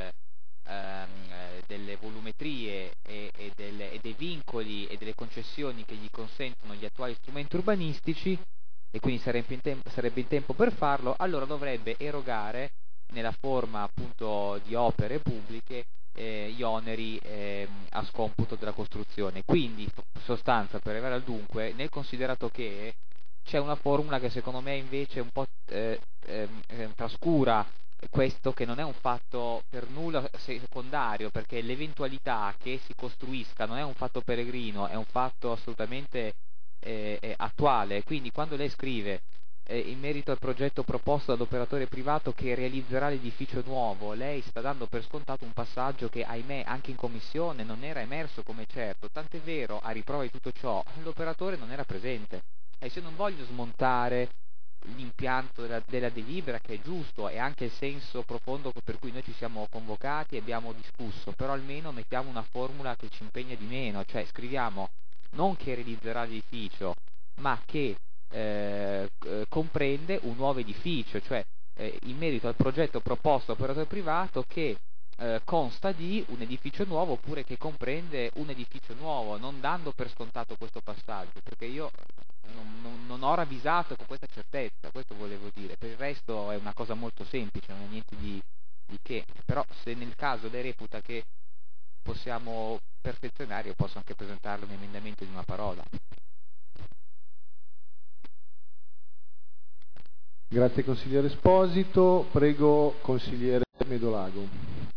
delle volumetrie e dei vincoli e delle concessioni che gli consentono gli attuali strumenti urbanistici, e quindi sarebbe in tempo per farlo, allora dovrebbe erogare nella forma appunto di opere pubbliche gli oneri a scomputo della costruzione. Quindi, in sostanza, per arrivare al dunque, nel considerato che c'è una formula che secondo me invece un po' trascura questo, che non è un fatto per nulla secondario, perché l'eventualità che si costruisca non è un fatto peregrino, è un fatto assolutamente attuale. Quindi quando lei scrive in merito al progetto proposto dall'operatore privato che realizzerà l'edificio nuovo, lei sta dando per scontato un passaggio che, ahimè, anche in commissione non era emerso come certo, tant'è vero, a riprova di tutto ciò, l'operatore non era presente. E se non voglio smontare l'impianto della delibera, che è giusto, e anche il senso profondo per cui noi ci siamo convocati e abbiamo discusso, però almeno mettiamo una formula che ci impegna di meno, cioè scriviamo non che realizzerà l'edificio, ma che comprende un nuovo edificio, cioè in merito al progetto proposto dall'operatore privato che consta di un edificio nuovo, oppure che comprende un edificio nuovo, non dando per scontato questo passaggio, perché io non ho ravvisato con questa certezza, questo volevo dire. Per il resto è una cosa molto semplice, non è niente di che, però se nel caso lei reputa che possiamo perfezionare, io posso anche presentarle un emendamento di una parola. Grazie consigliere Esposito, prego consigliere Medolago.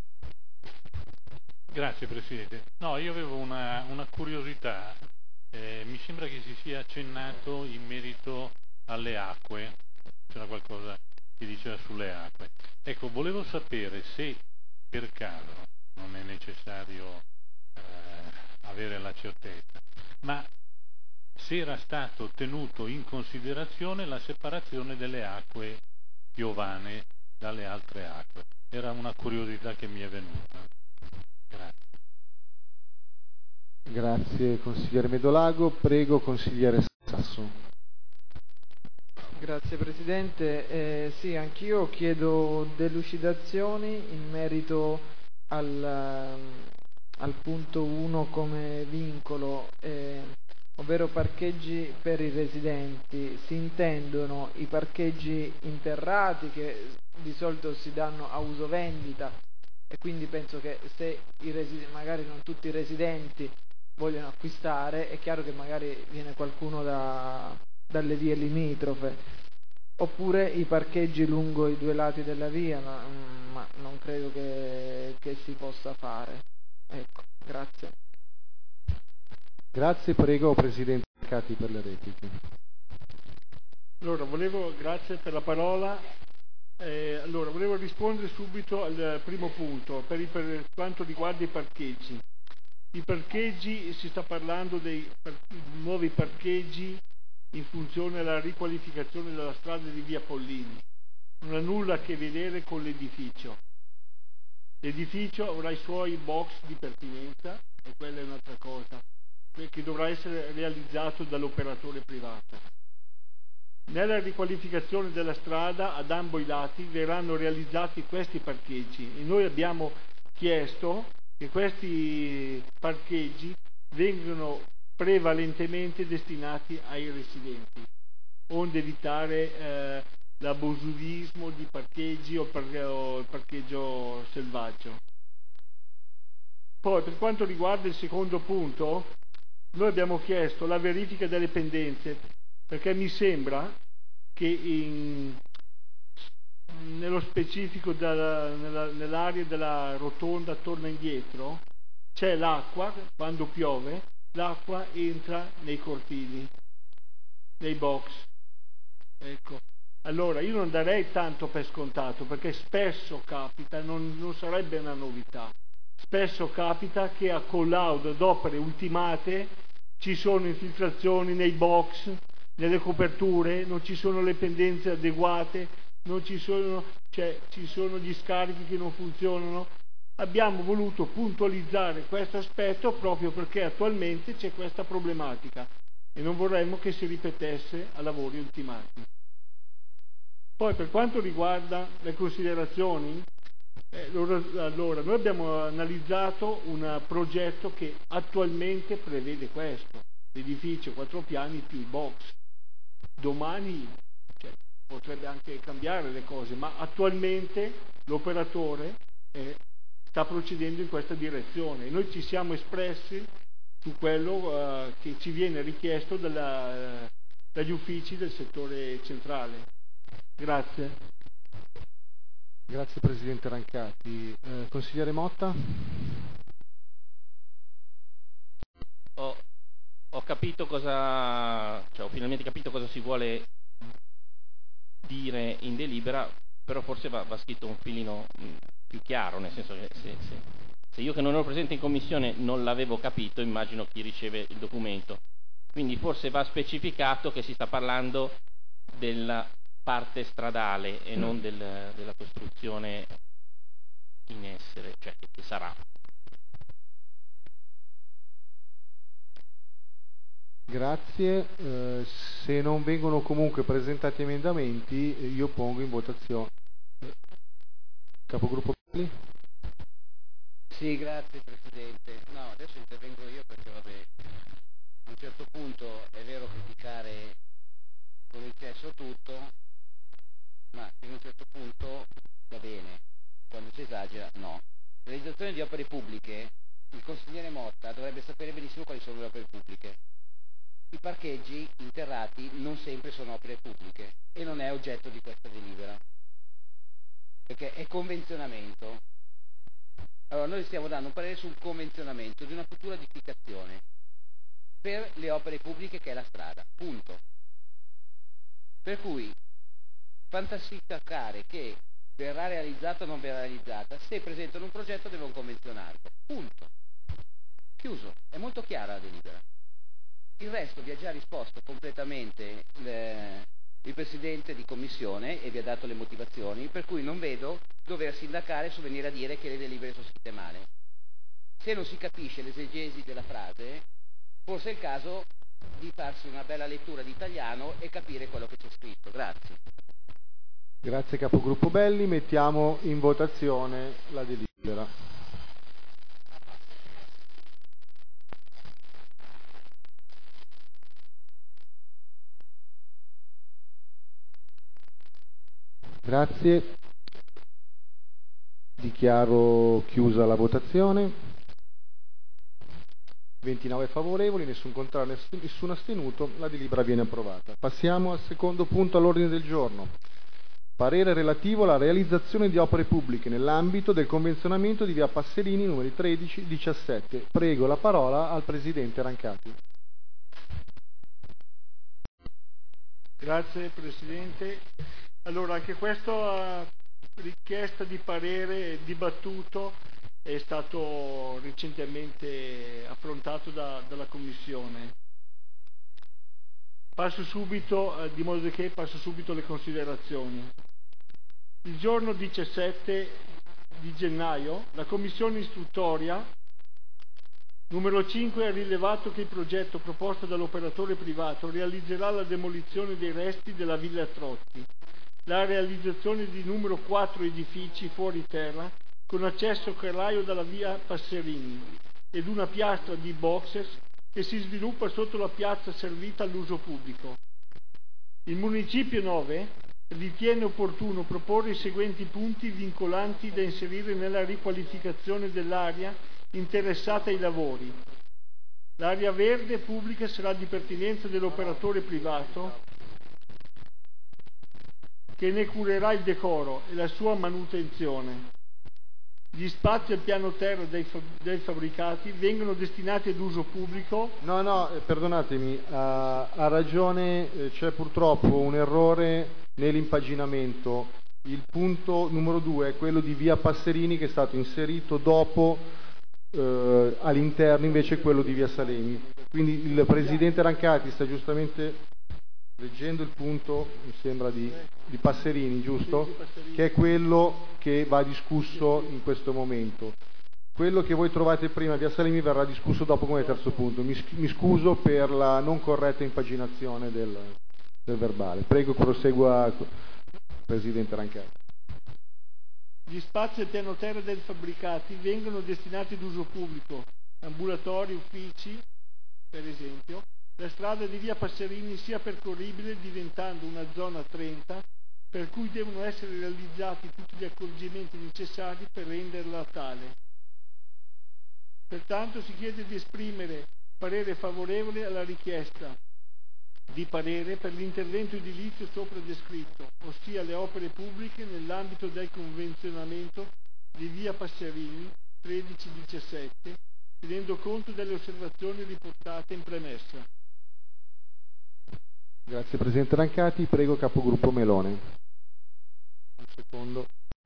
Grazie Presidente. No, io avevo una curiosità, mi sembra che si sia accennato in merito alle acque, c'era qualcosa che diceva sulle acque. Ecco, volevo sapere se per caso non è necessario avere la certezza, ma se era stato tenuto in considerazione la separazione delle acque piovane dalle altre acque. Era una curiosità che mi è venuta. Grazie. Grazie consigliere Medolago, prego consigliere Sasso. Grazie Presidente, sì, anch'io chiedo delucidazioni in merito al punto 1 come vincolo, ovvero parcheggi per i residenti. Si intendono i parcheggi interrati che di solito si danno a uso vendita, e quindi penso che se magari non tutti i residenti vogliono acquistare, è chiaro che magari viene qualcuno dalle vie limitrofe, oppure i parcheggi lungo i due lati della via, ma non credo che si possa fare. Ecco, grazie. Grazie, prego Presidente Cati per le repliche. Allora, grazie per la parola. Volevo rispondere subito al primo punto, per quanto riguarda i parcheggi. I parcheggi, si sta parlando dei nuovi parcheggi in funzione della riqualificazione della strada di via Pollini. Non ha nulla a che vedere con l'edificio. L'edificio avrà i suoi box di pertinenza, e quella è un'altra cosa, che dovrà essere realizzato dall'operatore privato. Nella riqualificazione della strada ad ambo i lati verranno realizzati questi parcheggi, e noi abbiamo chiesto che questi parcheggi vengano prevalentemente destinati ai residenti, onde evitare l'abusivismo di parcheggi o il parcheggio selvaggio. Poi, per quanto riguarda il secondo punto, noi abbiamo chiesto la verifica delle pendenze, perché mi sembra che nello specifico nell'area della rotonda torna indietro c'è l'acqua, quando piove l'acqua entra nei cortili, nei box. Ecco, allora io non darei tanto per scontato, perché spesso capita, non sarebbe una novità, spesso capita che a collaudo d'opere ultimate ci sono infiltrazioni nei box, nelle coperture, non ci sono le pendenze adeguate, ci sono gli scarichi che non funzionano. Abbiamo voluto puntualizzare questo aspetto proprio perché attualmente c'è questa problematica e non vorremmo che si ripetesse a lavori ultimati. Poi, per quanto riguarda le considerazioni, allora noi abbiamo analizzato un progetto che attualmente prevede questo, l'edificio 4 piani più i box. Domani potrebbe anche cambiare le cose, ma attualmente l'operatore sta procedendo in questa direzione e noi ci siamo espressi su quello che ci viene richiesto dagli uffici del settore centrale. Grazie. Grazie Presidente Rancati. Consigliere Motta? Ho capito ho finalmente capito cosa si vuole dire in delibera, però forse va scritto un filino più chiaro, nel senso che se io che non ero presente in commissione non l'avevo capito, immagino chi riceve il documento. Quindi forse va specificato che si sta parlando della parte stradale e non della costruzione in essere, cioè che sarà. Grazie. Se non vengono comunque presentati emendamenti, io pongo in votazione. Capogruppo Pelli? Sì, grazie Presidente. No, adesso intervengo io perché vabbè, a un certo punto è vero criticare con eccesso tutto, ma fino a un certo punto va bene, quando si esagera no. Realizzazione di opere pubbliche, il consigliere Motta dovrebbe sapere benissimo quali sono le opere pubbliche. I parcheggi interrati non sempre sono opere pubbliche e non è oggetto di questa delibera, perché è convenzionamento. Allora noi stiamo dando un parere sul convenzionamento di una futura edificazione per le opere pubbliche che è la strada, punto. Per cui fantasticare che verrà realizzata o non verrà realizzata, se presentano un progetto devono convenzionarlo. Punto. Chiuso. È molto chiara la delibera. Il resto vi ha già risposto completamente il Presidente di Commissione e vi ha dato le motivazioni, per cui non vedo dover sindacare su venire a dire che le delibere sono scritte male. Se non si capisce l'esegesi della frase, forse è il caso di farsi una bella lettura di italiano e capire quello che c'è scritto. Grazie. Grazie Capogruppo Belli, mettiamo in votazione la delibera. Grazie. Dichiaro chiusa la votazione. 29 favorevoli, nessun contrario, nessun astenuto, la delibera viene approvata. Passiamo al secondo punto all'ordine del giorno. Parere relativo alla realizzazione di opere pubbliche nell'ambito del convenzionamento di via Passerini numeri 13-17. Prego la parola al Presidente Rancati. Grazie Presidente. Allora, anche questa richiesta di parere dibattuto è stato recentemente affrontato dalla Commissione. Passo subito alle considerazioni. Il giorno 17 di gennaio la Commissione istruttoria numero 5 ha rilevato che il progetto proposto dall'operatore privato realizzerà la demolizione dei resti della Villa Trotti, la realizzazione di numero 4 edifici fuori terra con accesso carraio dalla via Passerini ed una piastra di boxes che si sviluppa sotto la piazza servita all'uso pubblico. Il Municipio 9 ritiene opportuno proporre i seguenti punti vincolanti da inserire nella riqualificazione dell'area interessata ai lavori. L'area verde pubblica sarà di pertinenza dell'operatore privato che ne curerà il decoro e la sua manutenzione. Gli spazi al piano terra dei fabbricati vengono destinati ad uso pubblico. No, perdonatemi, ha ragione, c'è purtroppo un errore nell'impaginamento. Il punto numero 2 è quello di via Passerini che è stato inserito dopo all'interno invece quello di via Salemi. Quindi il Presidente Rancati sta giustamente leggendo il punto, mi sembra di Passerini, giusto? Sì, Passerini. Che è quello che va discusso in questo momento. Quello che voi trovate prima, via Salemi, verrà discusso dopo come terzo punto. Mi scuso per la non corretta impaginazione del verbale. Prego, prosegua, Presidente Rancati. Gli spazi al piano terra dei fabbricati vengono destinati ad uso pubblico, ambulatori, uffici, per esempio. La strada di via Passerini sia percorribile diventando una zona 30, per cui devono essere realizzati tutti gli accorgimenti necessari per renderla tale. Pertanto si chiede di esprimere parere favorevole alla richiesta di parere per l'intervento edilizio sopra descritto, ossia le opere pubbliche nell'ambito del convenzionamento di via Passerini 13-17, tenendo conto delle osservazioni riportate in premessa. Grazie Presidente Rancati, prego Capogruppo Melone. Un secondo.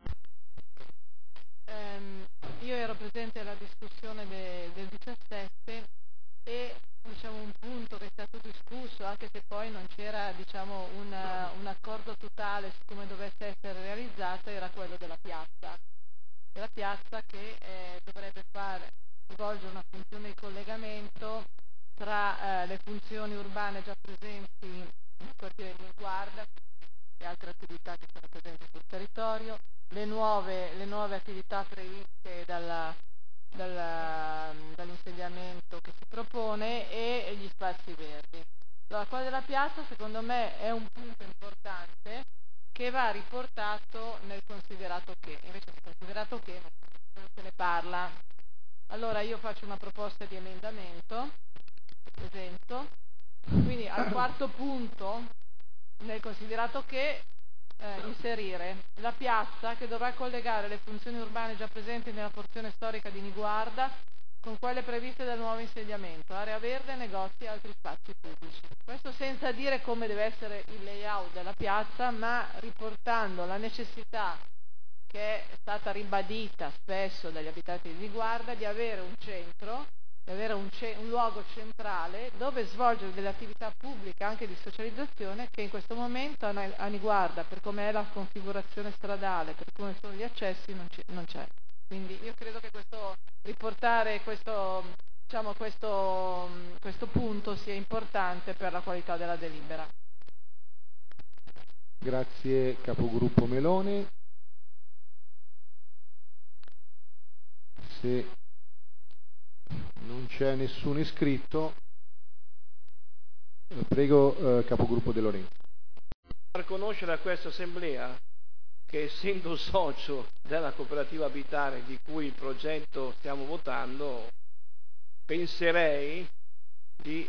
Io ero presente alla discussione del 17 e un punto che è stato discusso, anche se poi non c'era un accordo totale su come dovesse essere realizzata, era quello della piazza. La piazza che dovrebbe svolgere una funzione di collegamento tra le funzioni urbane già presenti nel quartiere di Guarda e altre attività che sono presenti sul territorio, le nuove attività previste dall'insediamento che si propone e gli spazi verdi. Allora, quello della piazza secondo me è un punto importante che va riportato nel considerato che, invece nel considerato che non se ne parla. Allora io faccio una proposta di emendamento, presento, quindi al quarto punto nel considerato che inserire la piazza che dovrà collegare le funzioni urbane già presenti nella porzione storica di Niguarda con quelle previste dal nuovo insediamento, area verde, negozi e altri spazi pubblici. Questo senza dire come deve essere il layout della piazza, ma riportando la necessità che è stata ribadita spesso dagli abitanti di Niguarda, di avere un centro, di avere un luogo centrale dove svolgere delle attività pubbliche anche di socializzazione, che in questo momento a Niguarda, per come è la configurazione stradale, per come sono gli accessi, non c'è. Quindi io credo che riportare questo punto sia importante per la qualità della delibera. Grazie capogruppo Meloni. Se non c'è nessun iscritto, prego capogruppo De Lorenzo. Per conoscere a questa assemblea che, essendo socio della cooperativa Abitare di cui il progetto stiamo votando, penserei di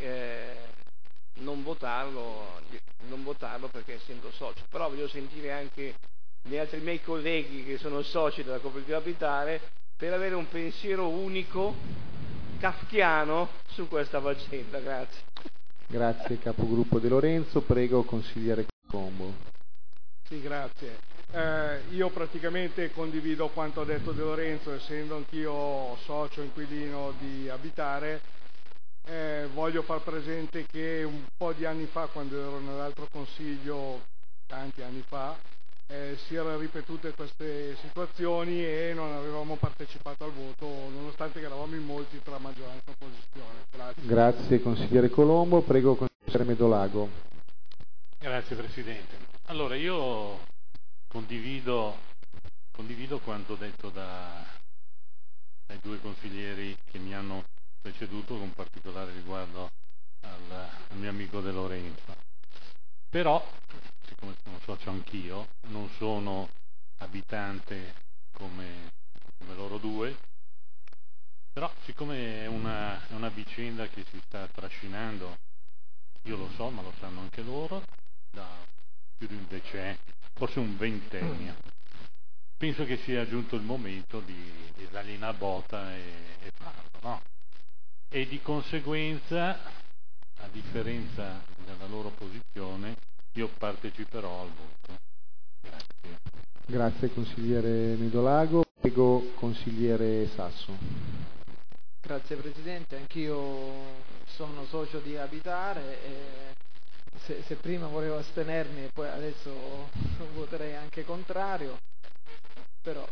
non votarlo perché essendo socio, però voglio sentire anche gli altri miei colleghi che sono soci della cooperativa Abitare per avere un pensiero unico kafkiano su questa vicenda. Grazie. Grazie capogruppo De Lorenzo, prego consigliere Colombo. Sì, grazie. Io praticamente condivido quanto ha detto De Lorenzo, essendo anch'io socio inquilino di Abitare. Voglio far presente che un po' di anni fa, quando ero nell'altro consiglio, tanti anni fa, si erano ripetute queste situazioni e non avevamo partecipato al voto, nonostante che eravamo in molti tra maggioranza e opposizione. Grazie. Grazie consigliere Colombo, prego consigliere Medolago. Grazie Presidente. Allora io condivido quanto detto dai due consiglieri che mi hanno preceduto, con particolare riguardo al mio amico De Lorenzo. Però, siccome sono socio anch'io, non sono abitante come loro due, però siccome è una vicenda che si sta trascinando, io lo so, ma lo sanno anche loro, da più di un decennio, forse un ventennio, penso che sia giunto il momento di dargli una botta e farlo, no? E di conseguenza, a differenza della loro posizione, io parteciperò al voto. Grazie. Grazie consigliere Medolago, prego consigliere Sasso. Grazie Presidente, anch'io sono socio di Abitare e se prima volevo astenermi e poi adesso voterei anche contrario, però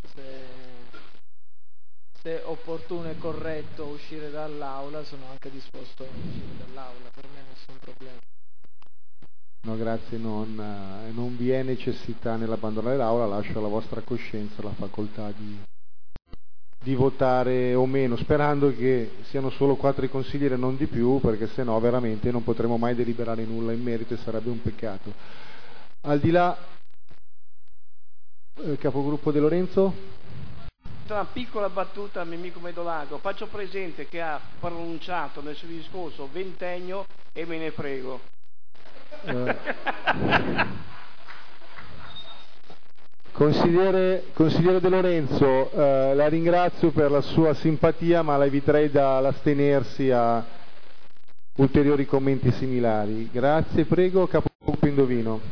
se è opportuno e corretto uscire dall'aula sono anche disposto a uscire dall'aula, per me nessun problema. No grazie, non vi è necessità nell'abbandonare l'aula, lascio alla vostra coscienza la facoltà di votare o meno, sperando che siano solo 4 i consiglieri e non di più, perché sennò veramente non potremo mai deliberare nulla in merito e sarebbe un peccato. Al di là, capogruppo De Lorenzo? Una piccola battuta al mio amico Medolago, faccio presente che ha pronunciato nel suo discorso ventennio e me ne frego. Consigliere De Lorenzo, la ringrazio per la sua simpatia, ma la inviterei dall'astenersi a ulteriori commenti similari. Grazie, prego, capogruppo Indovino.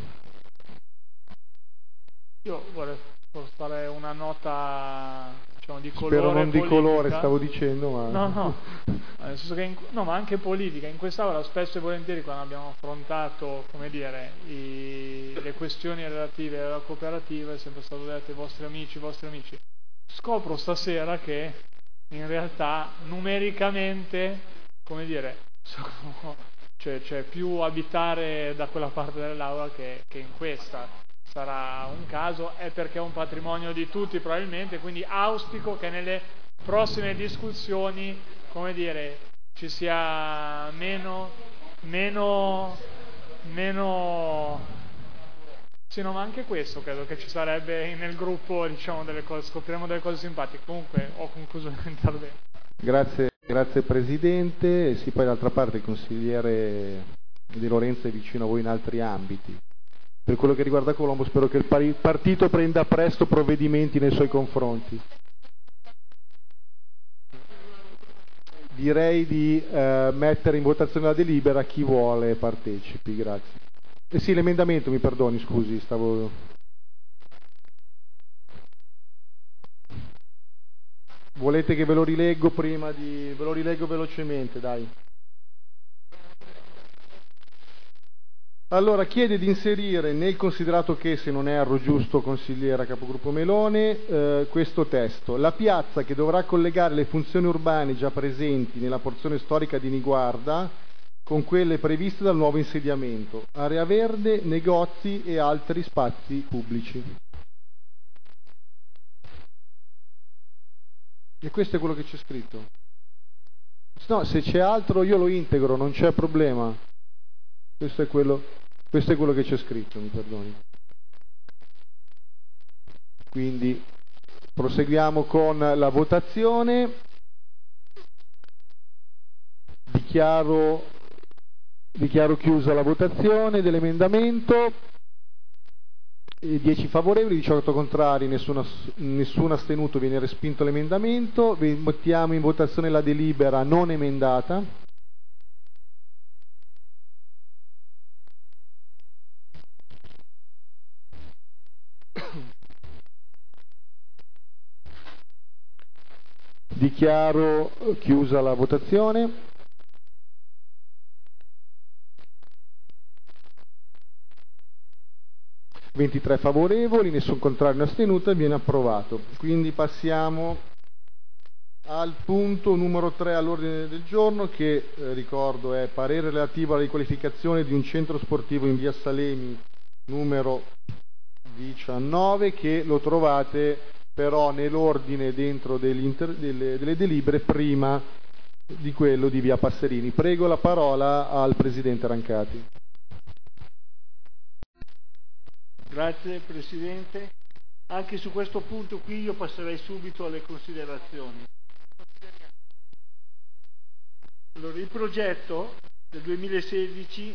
Io volevo fare una nota, diciamo, di colore. Spero non politica. Di colore, stavo dicendo, ma... No, nel senso che no, ma anche politica. In quest'Aula spesso e volentieri, quando abbiamo affrontato, come dire, le questioni relative alla cooperativa, è sempre stato detto i vostri amici. Scopro stasera che in realtà numericamente, come dire, c'è più Abitare da quella parte dell'Aula che in questa. Sarà un caso, è perché è un patrimonio di tutti probabilmente, quindi auspico che nelle prossime discussioni, come dire, ci sia meno sì, no, ma anche questo credo che ci sarebbe nel gruppo, diciamo, delle cose, scopriremo delle cose simpatiche. Comunque ho concluso il mio intervento. Grazie Presidente. Sì, poi d'altra parte il consigliere De Lorenzo è vicino a voi in altri ambiti. Per quello che riguarda Colombo, spero che il partito prenda presto provvedimenti nei suoi confronti. Direi di mettere in votazione la delibera, chi vuole partecipi, grazie. Sì, l'emendamento, mi perdoni, scusi, stavo... Volete che ve lo rileggo prima di... ve lo rileggo velocemente, dai. Allora, chiede di inserire nel considerato che, se non erro giusto, consigliera capogruppo Melone, questo testo. La piazza che dovrà collegare le funzioni urbane già presenti nella porzione storica di Niguarda con quelle previste dal nuovo insediamento, area verde, negozi e altri spazi pubblici. E questo è quello che c'è scritto. No, se c'è altro io lo integro, non c'è problema. Questo è quello che c'è scritto, mi perdoni. Quindi proseguiamo con la votazione. Dichiaro chiusa la votazione dell'emendamento. 10 favorevoli, 18 contrari, nessuno astenuto, viene respinto l'emendamento. Mettiamo in votazione la delibera non emendata. Dichiaro chiusa la votazione. 23 favorevoli, nessun contrario né astenuto, e viene approvato. Quindi passiamo al punto numero 3 all'ordine del giorno, che ricordo è parere relativo alla riqualificazione di un centro sportivo in via Salemi numero 19, che lo trovate però nell'ordine dentro delle delibere prima di quello di via Passerini. Prego la parola al Presidente Rancati. Grazie Presidente. Anche su questo punto qui io passerei subito alle considerazioni. Allora, il progetto del 2016,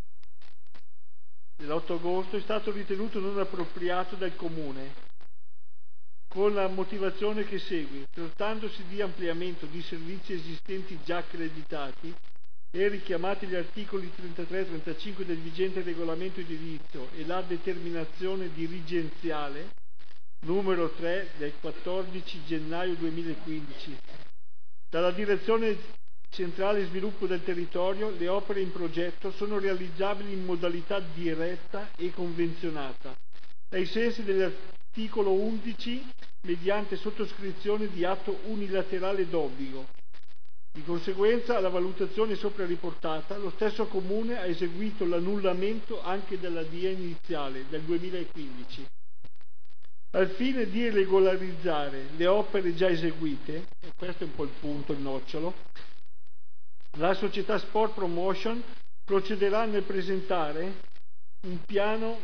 dell'8 agosto, è stato ritenuto non appropriato dal Comune, con la motivazione che segue: trattandosi di ampliamento di servizi esistenti già accreditati e richiamati gli articoli 33 e 35 del vigente regolamento edilizio e la determinazione dirigenziale numero 3 del 14 gennaio 2015 dalla Direzione Centrale Sviluppo del Territorio, le opere in progetto sono realizzabili in modalità diretta e convenzionata ai sensi dell'articolo 11 mediante sottoscrizione di atto unilaterale d'obbligo. Di conseguenza, alla valutazione sopra riportata, lo stesso Comune ha eseguito l'annullamento anche della DIA iniziale del 2015. Al fine di regolarizzare le opere già eseguite, e questo è un po' il punto, il nocciolo, la società Sport Promotion procederà nel presentare un piano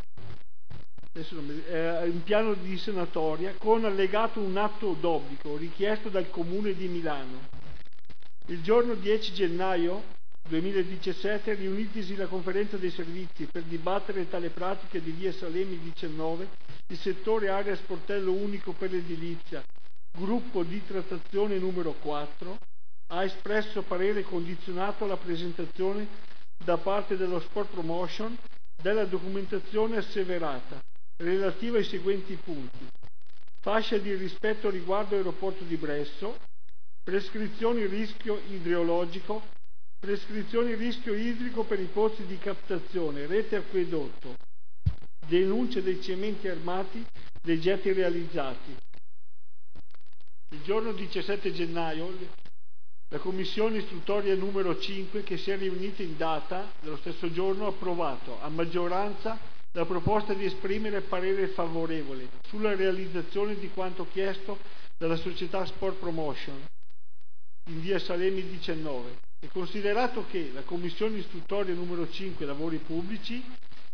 di sanatoria con allegato un atto d'obbligo richiesto dal Comune di Milano. Il giorno 10 gennaio 2017, riunitisi la conferenza dei servizi per dibattere tale pratica di via Salemi 19, il settore area sportello unico per l'edilizia, gruppo di trattazione numero 4, ha espresso parere condizionato alla presentazione da parte dello Sport Promotion della documentazione asseverata relativa ai seguenti punti: fascia di rispetto riguardo aeroporto di Bresso, prescrizioni rischio idrogeologico, prescrizioni rischio idrico per i pozzi di captazione, rete acquedotto, denuncia dei cementi armati, dei getti realizzati. Il giorno 17 gennaio la Commissione istruttoria numero 5, che si è riunita in data dello stesso giorno, ha approvato a maggioranza la proposta di esprimere parere favorevole sulla realizzazione di quanto chiesto dalla società Sport Promotion in via Salemi 19, e considerato che la Commissione istruttoria numero 5 lavori pubblici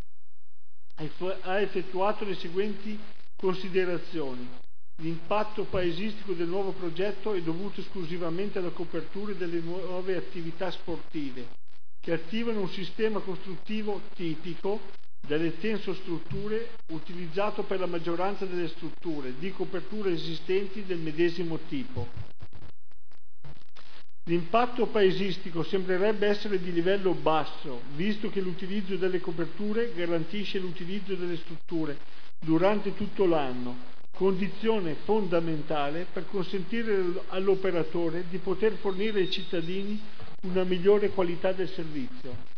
ha effettuato le seguenti considerazioni: l'impatto paesistico del nuovo progetto è dovuto esclusivamente alla copertura delle nuove attività sportive che attivano un sistema costruttivo tipico delle tensostrutture utilizzato per la maggioranza delle strutture di copertura esistenti del medesimo tipo. L'impatto paesistico sembrerebbe essere di livello basso, visto che l'utilizzo delle coperture garantisce l'utilizzo delle strutture durante tutto l'anno, condizione fondamentale per consentire all'operatore di poter fornire ai cittadini una migliore qualità del servizio.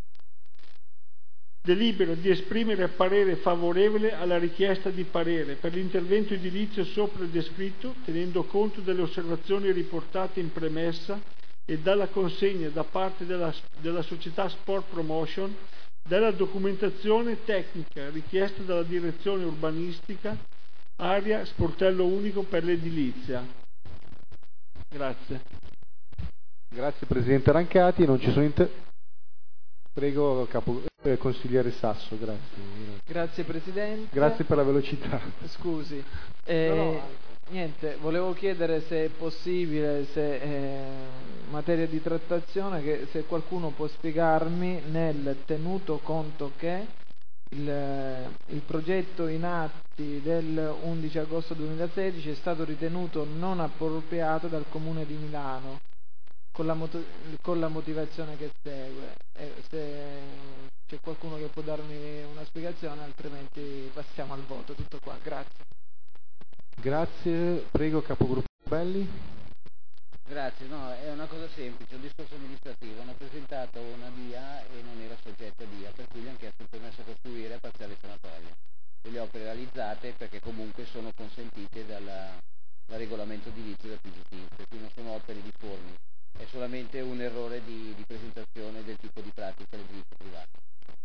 Delibero di esprimere parere favorevole alla richiesta di parere per l'intervento edilizio sopra descritto, tenendo conto delle osservazioni riportate in premessa e dalla consegna da parte della società Sport Promotion della documentazione tecnica richiesta dalla direzione urbanistica area sportello unico per l'edilizia. Grazie. Grazie Presidente Rancati, non ci sono Prego consigliere Sasso, grazie. Grazie Presidente. Grazie per la velocità. Scusi. Niente, volevo chiedere se è possibile, se materia di trattazione, che se qualcuno può spiegarmi, nel tenuto conto che il progetto in atti del 11 agosto 2016 è stato ritenuto non appropriato dal Comune di Milano, con la motivazione che segue. Se c'è qualcuno che può darmi una spiegazione, altrimenti passiamo al voto. Tutto qua, grazie. Grazie, prego Capogruppo Belli. Grazie, no, è una cosa semplice, un discorso amministrativo. Hanno presentato una DIA e non era soggetta a DIA, per cui gli hanno chiesto il permesso a costruire a parziale sanatoria delle opere realizzate, perché comunque sono consentite dal regolamento edilizio del PGT, per cui non sono opere difformi. È solamente un errore di presentazione del tipo di pratica dell'edilizio privato.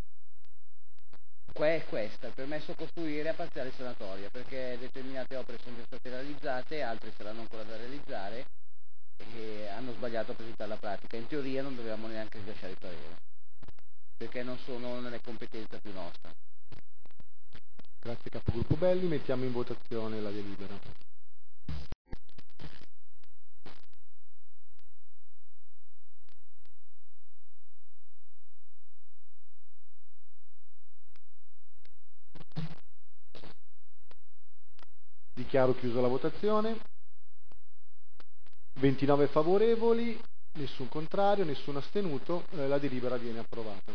Qua è questa, il permesso a costruire a parziale sanatoria, perché determinate opere sono già state realizzate, altre saranno ancora da realizzare e hanno sbagliato a presentare la pratica. In teoria non dovevamo neanche rilasciare il parere, perché non sono nelle competenze più nostra. Grazie Capogruppo Belli, mettiamo in votazione la delibera. Dichiaro chiusa la votazione. 29 favorevoli, nessun contrario, nessun astenuto, la delibera viene approvata.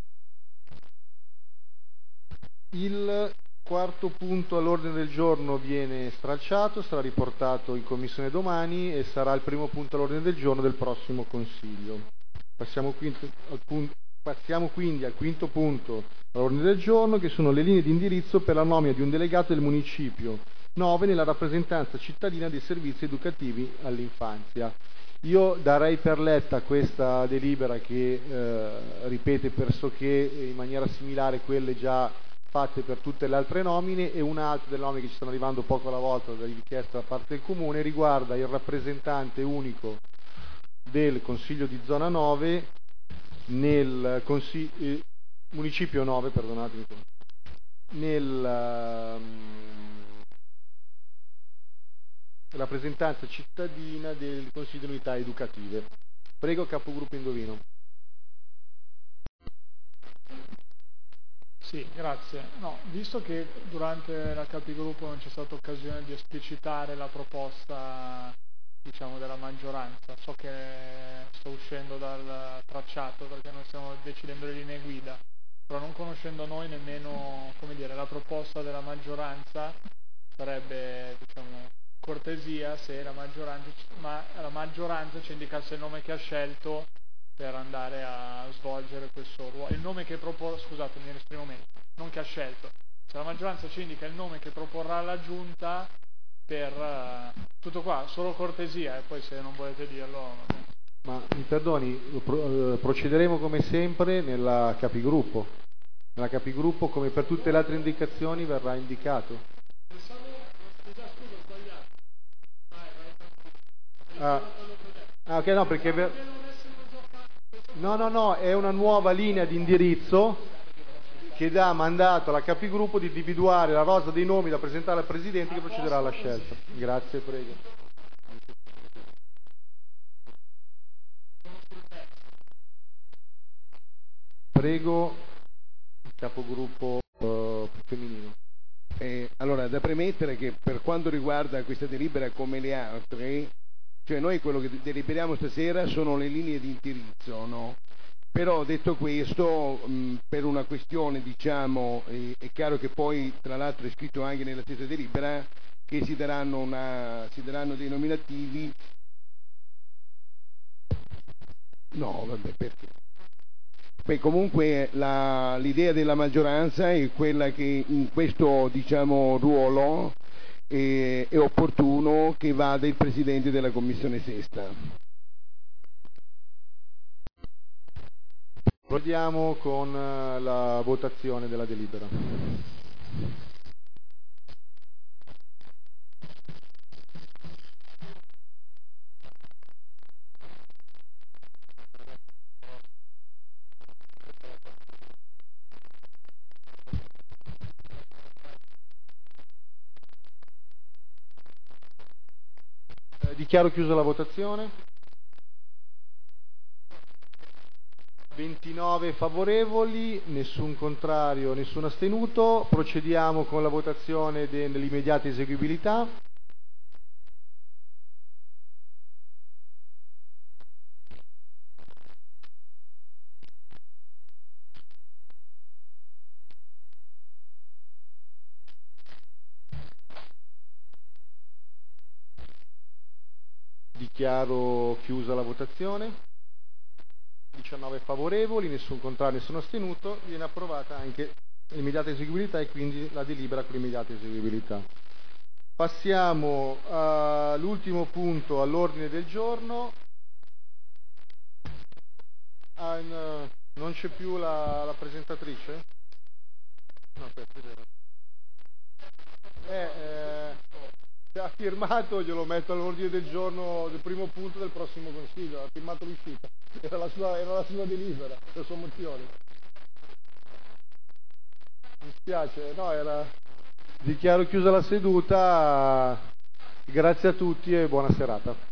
Il quarto punto all'ordine del giorno viene stralciato, sarà riportato in commissione domani e sarà il primo punto all'ordine del giorno del prossimo Consiglio. Passiamo quindi al quinto punto all'ordine del giorno, che sono le linee di indirizzo per la nomina di un delegato del municipio 9 nella rappresentanza cittadina dei servizi educativi all'infanzia. Io darei per letta questa delibera che ripete pressoché in maniera similare quelle già fatte per tutte le altre nomine, e un'altra delle nomine che ci stanno arrivando poco alla volta da richiesta da parte del Comune riguarda il rappresentante unico del Consiglio di Zona 9 nel Municipio 9, perdonatemi, rappresentanza cittadina del Consiglio di Unità Educative. Prego Capogruppo Indovino. Sì, grazie. No, visto che durante la Capigruppo non c'è stata occasione di esplicitare la proposta, diciamo, della maggioranza, so che sto uscendo dal tracciato perché non stiamo decidendo le linee guida, però non conoscendo noi nemmeno, come dire, la proposta della maggioranza, sarebbe, diciamo, cortesia se la maggioranza ci indicasse il nome che ha scelto per andare a svolgere questo ruolo. Il nome che scusate, mi esprimo meglio, non che ha scelto. Se la maggioranza ci indica il nome che proporrà alla Giunta, per tutto qua, solo cortesia, e poi se non volete dirlo... Ma mi perdoni, procederemo come sempre nella Capigruppo. Nella Capigruppo, come per tutte le altre indicazioni, verrà indicato. Ok, no, perché... No, è una nuova linea di indirizzo che dà mandato alla Capigruppo di individuare la rosa dei nomi da presentare al Presidente, che procederà alla scelta. Grazie, prego. Prego, Capogruppo femminile. Allora, da premettere che per quanto riguarda questa delibera come le altre, cioè noi quello che deliberiamo stasera sono le linee di indirizzo, no? Però detto questo, per una questione, diciamo, è chiaro che poi tra l'altro è scritto anche nella stessa delibera che si daranno dei nominativi. No, vabbè, perché? Beh, comunque l'idea della maggioranza è quella che in questo, diciamo, ruolo è opportuno che vada il Presidente della Commissione Sesta. Procediamo con la votazione della delibera. Dichiaro chiusa la votazione. 29 favorevoli, nessun contrario, nessun astenuto. Procediamo con la votazione dell'immediata eseguibilità. Dichiaro chiusa la votazione. 19 favorevoli, nessun contrario, nessun astenuto. Viene approvata anche l'immediata eseguibilità e quindi la delibera con l'immediata eseguibilità. Passiamo all'ultimo punto all'ordine del giorno. Non c'è più la presentatrice? No, aspetta, se ha firmato glielo metto all'ordine del giorno del primo punto del prossimo consiglio, ha firmato l'uscita, era la sua delibera, la sua mozione. Mi spiace, no, dichiaro chiusa la seduta, grazie a tutti e buona serata.